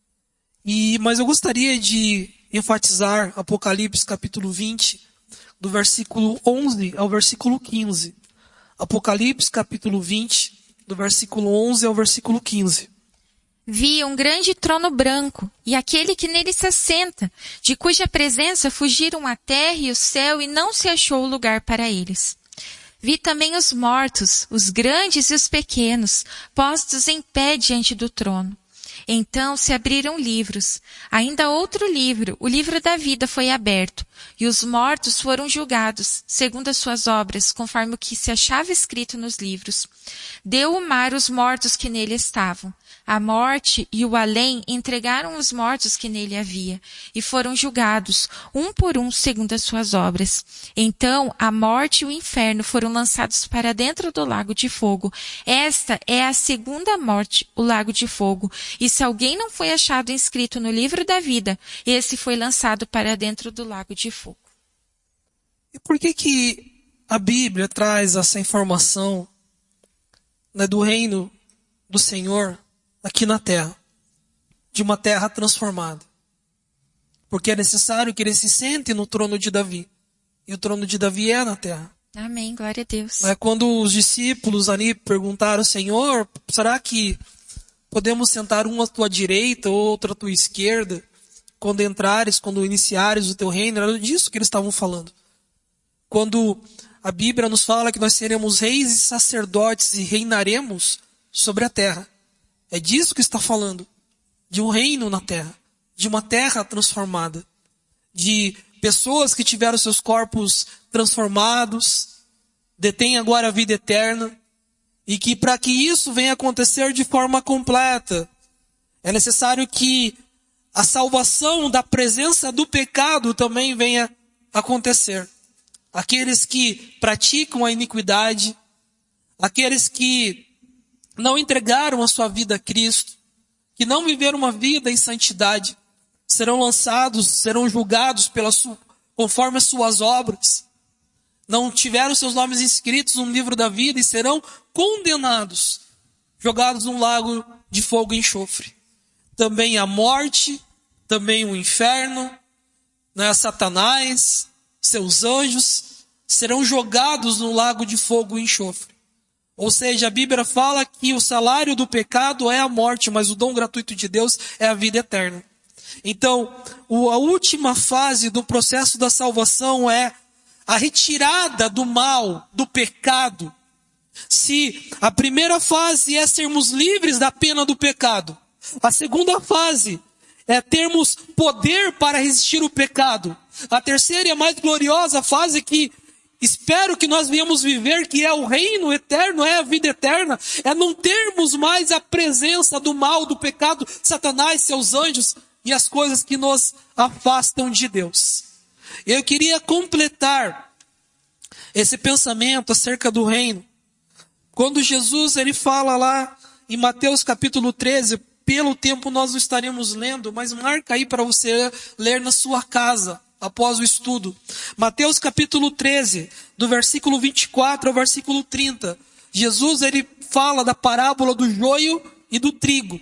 Mas eu gostaria de enfatizar Apocalipse capítulo 20, do versículo 11 ao versículo 15. Apocalipse capítulo 20, do versículo 11 ao versículo 15. Vi um grande trono branco, e aquele que nele se assenta, de cuja presença fugiram a terra e o céu, e não se achou lugar para eles. Vi também os mortos, os grandes e os pequenos, postos em pé diante do trono. Então se abriram livros. Ainda outro livro, o livro da vida, foi aberto, e os mortos foram julgados, segundo as suas obras, conforme o que se achava escrito nos livros. Deu o mar os mortos que nele estavam. A morte e o além entregaram os mortos que nele havia, e foram julgados, um por um, segundo as suas obras. Então a morte e o inferno foram lançados para dentro do lago de fogo. Esta é a segunda morte, o lago de fogo. E se alguém não foi achado inscrito no livro da vida, esse foi lançado para dentro do lago de fogo. E por que a Bíblia traz essa informação, né, do reino do Senhor aqui na terra? De uma terra transformada. Porque é necessário que ele se sente no trono de Davi. E o trono de Davi é na terra. Amém, glória a Deus. Quando os discípulos ali perguntaram, Senhor, será que podemos sentar um à tua direita, outro à tua esquerda, quando entrares, quando iniciares o teu reino? Era disso que eles estavam falando. Quando a Bíblia nos fala que nós seremos reis e sacerdotes e reinaremos sobre a terra. É disso que está falando. De um reino na terra. De uma terra transformada. De pessoas que tiveram seus corpos transformados, detêm agora a vida eterna. E que para que isso venha acontecer de forma completa, é necessário que a salvação da presença do pecado também venha acontecer. Aqueles que praticam a iniquidade, aqueles que não entregaram a sua vida a Cristo, que não viveram uma vida em santidade, serão lançados, serão julgados conforme as suas obras. Não tiveram seus nomes inscritos no livro da vida e serão condenados, jogados num lago de fogo e enxofre. Também a morte, também o inferno, né, Satanás, seus anjos, serão jogados no lago de fogo e enxofre. Ou seja, a Bíblia fala que o salário do pecado é a morte, mas o dom gratuito de Deus é a vida eterna. Então, a última fase do processo da salvação é a retirada do mal, do pecado. Se a primeira fase é sermos livres da pena do pecado, a segunda fase é termos poder para resistir o pecado. A terceira e a mais gloriosa fase que espero que nós venhamos viver, que é o reino eterno, é a vida eterna, é não termos mais a presença do mal, do pecado, Satanás, seus anjos e as coisas que nos afastam de Deus. Eu queria completar esse pensamento acerca do reino. Quando Jesus ele fala lá em Mateus capítulo 13, pelo tempo nós não estaremos lendo, mas marca aí para você ler na sua casa, após o estudo. Mateus capítulo 13, do versículo 24 ao versículo 30. Jesus ele fala da parábola do joio e do trigo.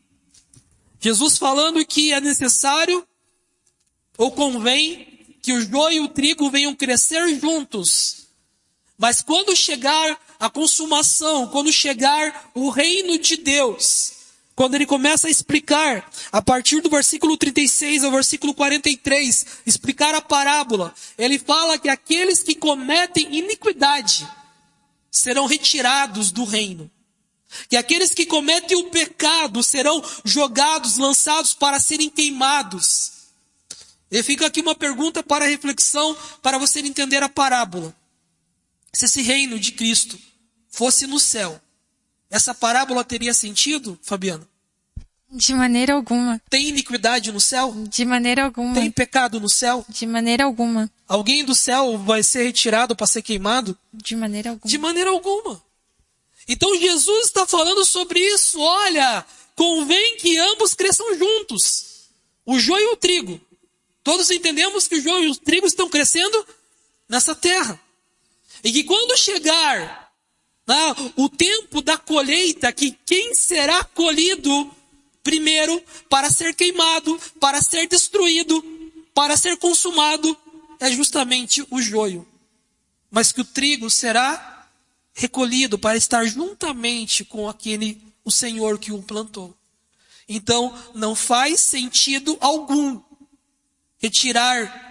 Jesus falando que é necessário ou convém que o joio e o trigo venham crescer juntos. Mas quando chegar a consumação, quando chegar o reino de Deus, quando ele começa a explicar, a partir do versículo 36 ao versículo 43, explicar a parábola, ele fala que aqueles que cometem iniquidade serão retirados do reino. Que aqueles que cometem o pecado serão jogados, lançados para serem queimados. E fica aqui uma pergunta para reflexão, para você entender a parábola. Se esse reino de Cristo fosse no céu, essa parábola teria sentido, Fabiana? De maneira alguma. Tem iniquidade no céu? De maneira alguma. Tem pecado no céu? De maneira alguma. Alguém do céu vai ser retirado para ser queimado? De maneira alguma. De maneira alguma. Então Jesus está falando sobre isso. Olha, convém que ambos cresçam juntos. O joio e o trigo. Todos entendemos que o joio e o trigo estão crescendo nessa terra. E que quando chegar o tempo da colheita, que quem será colhido primeiro para ser queimado, para ser destruído, para ser consumado, é justamente o joio. Mas que o trigo será recolhido para estar juntamente com o Senhor que o plantou. Então, não faz sentido algum retirar.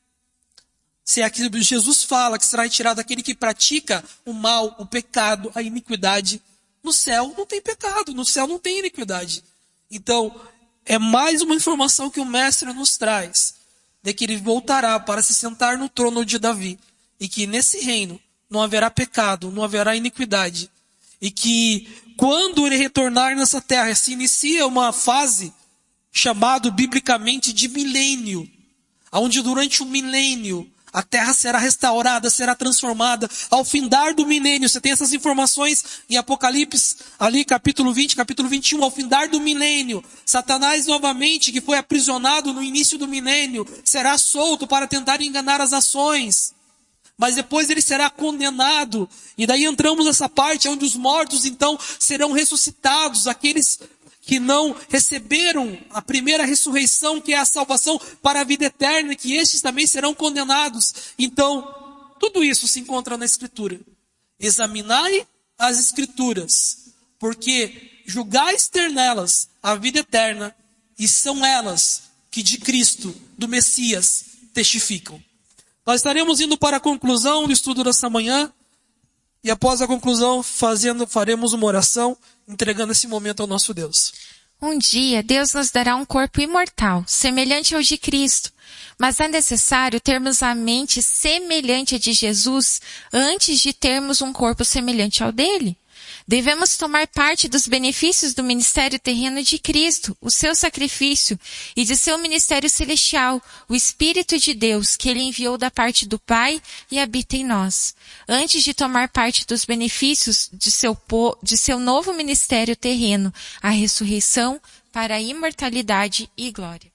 Se é que Jesus fala que será retirado aquele que pratica o mal, o pecado, a iniquidade. No céu não tem pecado, no céu não tem iniquidade. Então, é mais uma informação que o Mestre nos traz, de que ele voltará para se sentar no trono de Davi, e que nesse reino não haverá pecado, não haverá iniquidade, e que quando ele retornar nessa terra, se inicia uma fase chamada biblicamente de milênio, onde durante o milênio a terra será restaurada, será transformada. Ao findar do milênio, você tem essas informações em Apocalipse, ali capítulo 20, capítulo 21. Ao findar do milênio, Satanás novamente, que foi aprisionado no início do milênio, será solto para tentar enganar as nações. Mas depois ele será condenado. E daí entramos nessa parte onde os mortos então serão ressuscitados, aqueles que não receberam a primeira ressurreição, que é a salvação para a vida eterna, que estes também serão condenados. Então, tudo isso se encontra na Escritura. Examinai as Escrituras, porque julgais ter nelas a vida eterna, e são elas que de Cristo, do Messias, testificam. Nós estaremos indo para a conclusão do estudo dessa manhã, e após a conclusão faremos uma oração, entregando esse momento ao nosso Deus. Um dia, Deus nos dará um corpo imortal, semelhante ao de Cristo. Mas é necessário termos a mente semelhante à de Jesus antes de termos um corpo semelhante ao dele. Devemos tomar parte dos benefícios do ministério terreno de Cristo, o seu sacrifício, e de seu ministério celestial, o Espírito de Deus, que ele enviou da parte do Pai e habita em nós, antes de tomar parte dos benefícios de seu novo ministério terreno, a ressurreição para a imortalidade e glória.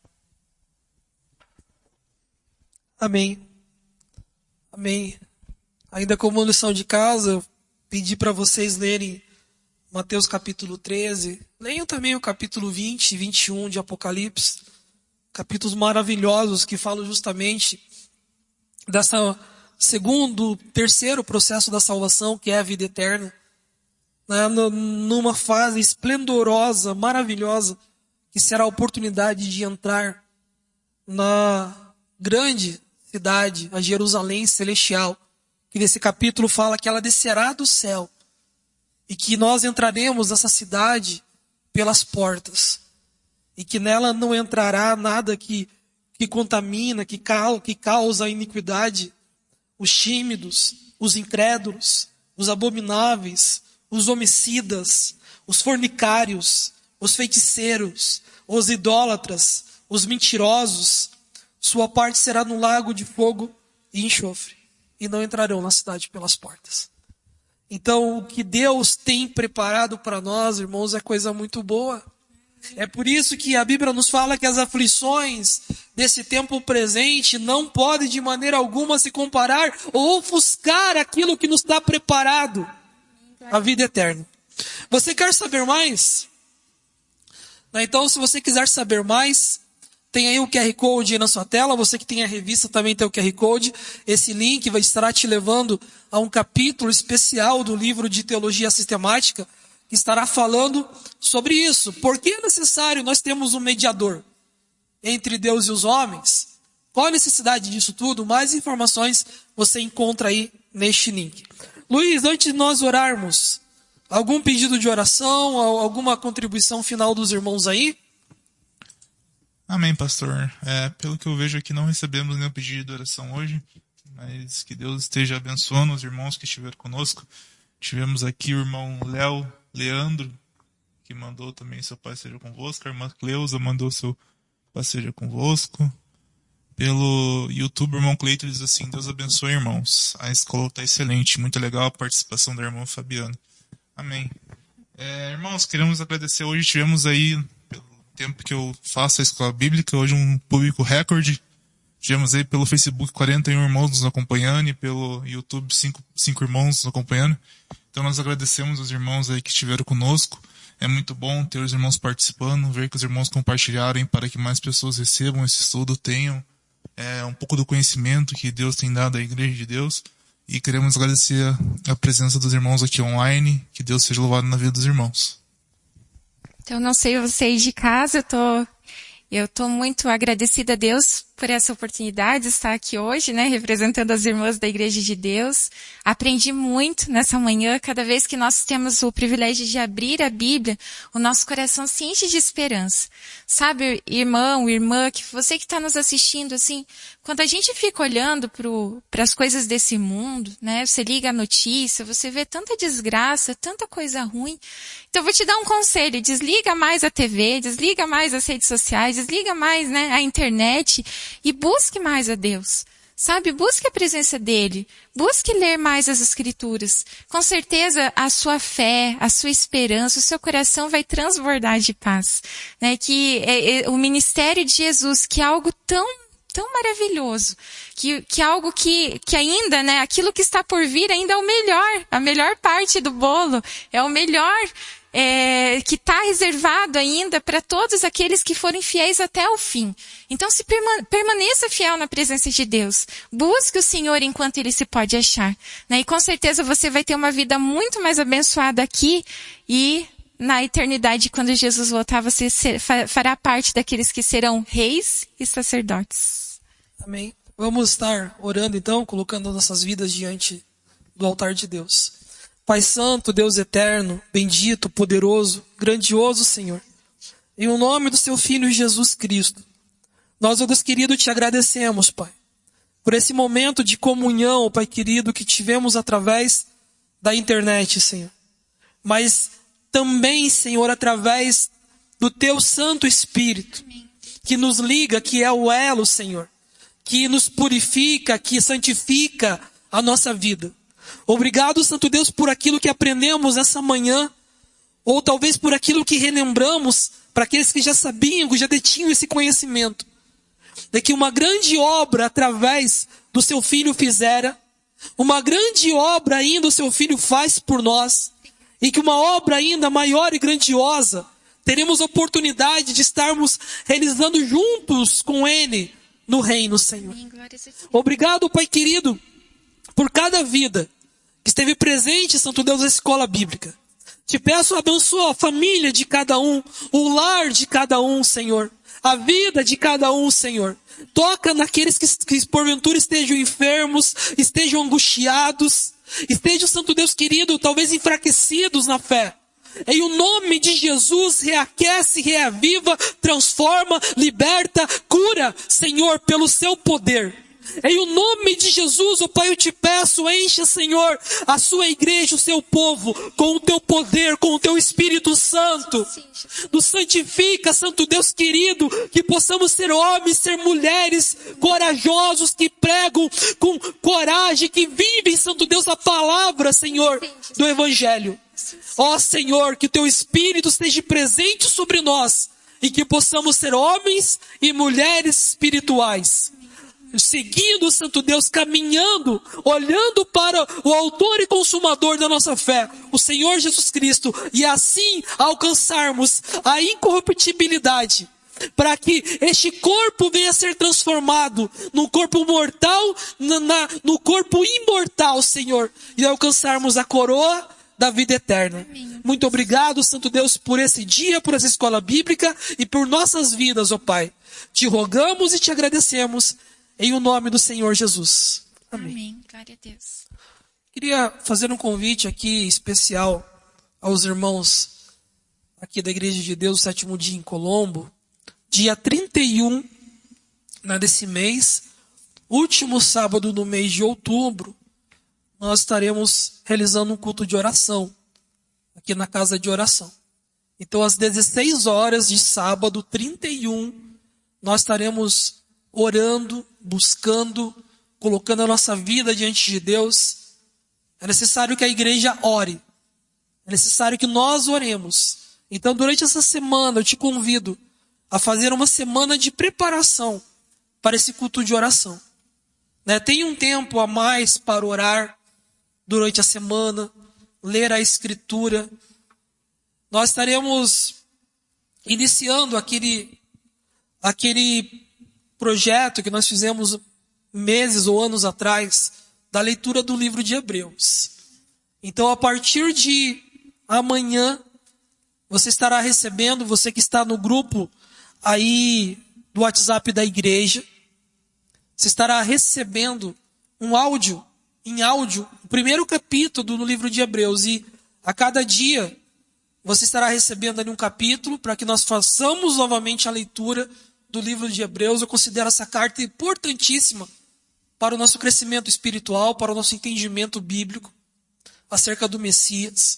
Amém. Amém. Ainda como lição de casa, pedi para vocês lerem Mateus capítulo 13. Leiam também o capítulo 20 e 21 de Apocalipse. Capítulos maravilhosos que falam justamente dessa terceiro processo da salvação, que é a vida eterna. Numa fase esplendorosa, maravilhosa, que será a oportunidade de entrar na grande cidade, a Jerusalém celestial, que nesse capítulo fala que ela descerá do céu e que nós entraremos nessa cidade pelas portas e que nela não entrará nada que contamina, que causa iniquidade. Os tímidos, os incrédulos, os abomináveis, os homicidas, os fornicários, os feiticeiros, os idólatras, os mentirosos, sua parte será no lago de fogo e enxofre, e não entrarão na cidade pelas portas. Então, o que Deus tem preparado para nós, irmãos, é coisa muito boa. É por isso que a Bíblia nos fala que as aflições desse tempo presente não podem de maneira alguma se comparar ou ofuscar aquilo que nos está preparado, a vida eterna. Você quer saber mais? Então, se você quiser saber mais, tem aí o QR Code aí na sua tela. Você que tem a revista também tem o QR Code. Esse link vai estar te levando a um capítulo especial do livro de Teologia Sistemática, que estará falando sobre isso. Por que é necessário nós termos um mediador entre Deus e os homens? Qual a necessidade disso tudo? Mais informações você encontra aí neste link. Luiz, antes de nós orarmos, algum pedido de oração, alguma contribuição final dos irmãos aí? Amém, pastor. Pelo que eu vejo aqui, não recebemos nenhum pedido de oração hoje, mas que Deus esteja abençoando os irmãos que estiveram conosco. Tivemos aqui o irmão Leandro, que mandou também seu Pai seja convosco. A irmã Cleusa mandou seu Pai seja convosco. Pelo YouTube, o irmão Cleito diz assim: Deus abençoe, irmãos. A escola está excelente, muito legal a participação da irmã Fabiana. Amém. Irmãos, queremos agradecer. Hoje tivemos aí tempo que eu faço a escola bíblica, hoje um público recorde. Tivemos aí pelo Facebook 41 irmãos nos acompanhando e pelo YouTube 5 irmãos nos acompanhando. Então nós agradecemos os irmãos aí que estiveram conosco. É muito bom ter os irmãos participando, ver que os irmãos compartilharem para que mais pessoas recebam esse estudo, tenham um pouco do conhecimento que Deus tem dado à Igreja de Deus. E queremos agradecer a presença dos irmãos aqui online. Que Deus seja louvado na vida dos irmãos. Então, não sei vocês de casa, eu tô muito agradecida a Deus por essa oportunidade de estar aqui hoje, né, representando as irmãs da Igreja de Deus. Aprendi muito nessa manhã. Cada vez que nós temos o privilégio de abrir a Bíblia, o nosso coração se enche de esperança. Sabe, irmão, irmã, que você que está nos assistindo, assim, quando a gente fica olhando para as coisas desse mundo, né, você liga a notícia, você vê tanta desgraça, tanta coisa ruim. Então eu vou te dar um conselho: desliga mais a TV, desliga mais as redes sociais, desliga mais, né, a internet e busque mais a Deus. Sabe, busque a presença dele, busque ler mais as Escrituras. Com certeza a sua fé, a sua esperança, o seu coração vai transbordar de paz. Né? Que o ministério de Jesus, que é algo tão maravilhoso, que é algo que ainda, né, aquilo que está por vir ainda é o melhor, a melhor parte do bolo, é o melhor que está reservado ainda para todos aqueles que forem fiéis até o fim. Então se permaneça fiel na presença de Deus. Busque o Senhor enquanto Ele se pode achar. Né? E com certeza você vai ter uma vida muito mais abençoada aqui e na eternidade, quando Jesus voltar, você fará parte daqueles que serão reis e sacerdotes. Amém. Vamos estar orando então, colocando nossas vidas diante do altar de Deus. Pai Santo, Deus eterno, bendito, poderoso, grandioso Senhor, em o nome do Seu Filho Jesus Cristo, nós, ó Deus querido, te agradecemos, Pai, por esse momento de comunhão, Pai querido, que tivemos através da internet, Senhor. Mas também, Senhor, através do Teu Santo Espírito, que nos liga, que é o elo, Senhor, que nos purifica, que santifica a nossa vida. Obrigado, Santo Deus, por aquilo que aprendemos essa manhã, ou talvez por aquilo que relembramos para aqueles que já sabiam, que já detinham esse conhecimento, de que uma grande obra através do Seu Filho fizera, uma grande obra ainda o Seu Filho faz por nós, e que uma obra ainda maior e grandiosa teremos oportunidade de estarmos realizando juntos com Ele no reino, Senhor. Obrigado, Pai querido, por cada vida que esteve presente, Santo Deus, na escola bíblica. Te peço, abençoa a família de cada um, o lar de cada um, Senhor, a vida de cada um, Senhor. Toca naqueles que porventura estejam enfermos, estejam angustiados, estejam, Santo Deus querido, talvez enfraquecidos na fé. Em o nome de Jesus, reaquece, reaviva, transforma, liberta, cura, Senhor, pelo Seu poder. Em o nome de Jesus, ó Pai, eu te peço, encha, Senhor, a sua igreja, o seu povo, com o teu poder, com o teu Espírito Santo. Nos santifica, Santo Deus querido, que possamos ser homens, ser mulheres corajosos, que pregam com coragem, que vivem, Santo Deus, a palavra, Senhor, do Evangelho. Ó Senhor, que o teu Espírito esteja presente sobre nós e que possamos ser homens e mulheres espirituais. Seguindo, Santo Deus, caminhando, olhando para o autor e consumador da nossa fé, o Senhor Jesus Cristo, e assim alcançarmos a incorruptibilidade, para que este corpo venha a ser transformado num corpo mortal, no corpo imortal, Senhor, e alcançarmos a coroa da vida eterna. Amém. Muito obrigado, Santo Deus, por esse dia, por essa escola bíblica e por nossas vidas, ó Pai. Te rogamos e te agradecemos em o nome do Senhor Jesus. Amém. Amém. Glória a Deus. Queria fazer um convite aqui especial aos irmãos aqui da Igreja de Deus, o 7º dia em Colombo. Dia 31 desse mês, último sábado do mês de outubro, nós estaremos realizando um culto de oração aqui na casa de oração. Então, às 16 horas de sábado 31, nós estaremos orando, buscando, colocando a nossa vida diante de Deus. É necessário que a igreja ore. É necessário que nós oremos. Então, durante essa semana, eu te convido a fazer uma semana de preparação para esse culto de oração. Tenha um tempo a mais para orar durante a semana, ler a Escritura. Nós estaremos iniciando aquele projeto que nós fizemos meses ou anos atrás, da leitura do livro de Hebreus. Então, a partir de amanhã, você estará recebendo, você que está no grupo aí do WhatsApp da igreja, você estará recebendo um áudio, o primeiro capítulo do livro de Hebreus. E a cada dia, você estará recebendo ali um capítulo para que nós façamos novamente a leitura do livro de Hebreus. Eu considero essa carta importantíssima para o nosso crescimento espiritual, para o nosso entendimento bíblico acerca do Messias.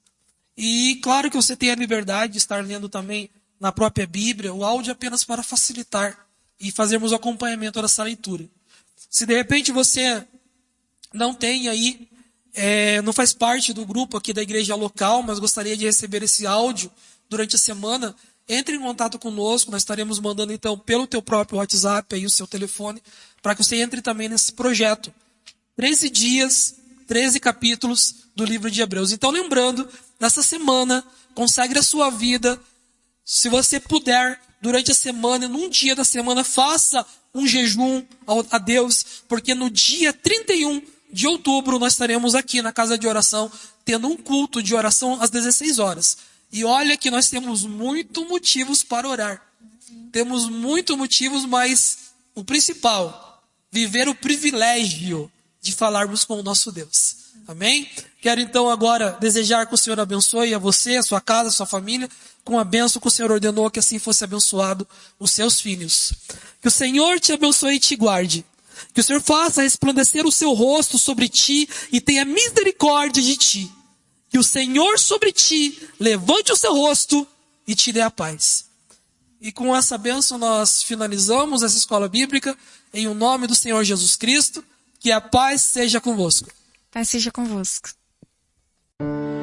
E claro que você tem a liberdade de estar lendo também na própria Bíblia, o áudio apenas para facilitar e fazermos o acompanhamento dessa leitura. Se de repente você não tem aí, não faz parte do grupo aqui da igreja local, mas gostaria de receber esse áudio durante a semana, entre em contato conosco. Nós estaremos mandando então pelo teu próprio WhatsApp aí o seu telefone, para que você entre também nesse projeto. 13 dias, 13 capítulos do livro de Hebreus. Então lembrando, nessa semana, consagre a sua vida. Se você puder, durante a semana, num dia da semana, faça um jejum a Deus, porque no dia 31 de outubro nós estaremos aqui na casa de oração, tendo um culto de oração às 16 horas. E olha que nós temos muitos motivos para orar. Temos muitos motivos, mas o principal, viver o privilégio de falarmos com o nosso Deus. Amém? Quero então agora desejar que o Senhor abençoe a você, a sua casa, a sua família, com a bênção que o Senhor ordenou que assim fosse abençoado os seus filhos. Que o Senhor te abençoe e te guarde. Que o Senhor faça resplandecer o seu rosto sobre ti e tenha misericórdia de ti. Que o Senhor sobre ti levante o seu rosto e te dê a paz. E com essa bênção nós finalizamos essa escola bíblica em o nome do Senhor Jesus Cristo. Que a paz seja convosco. Paz seja convosco.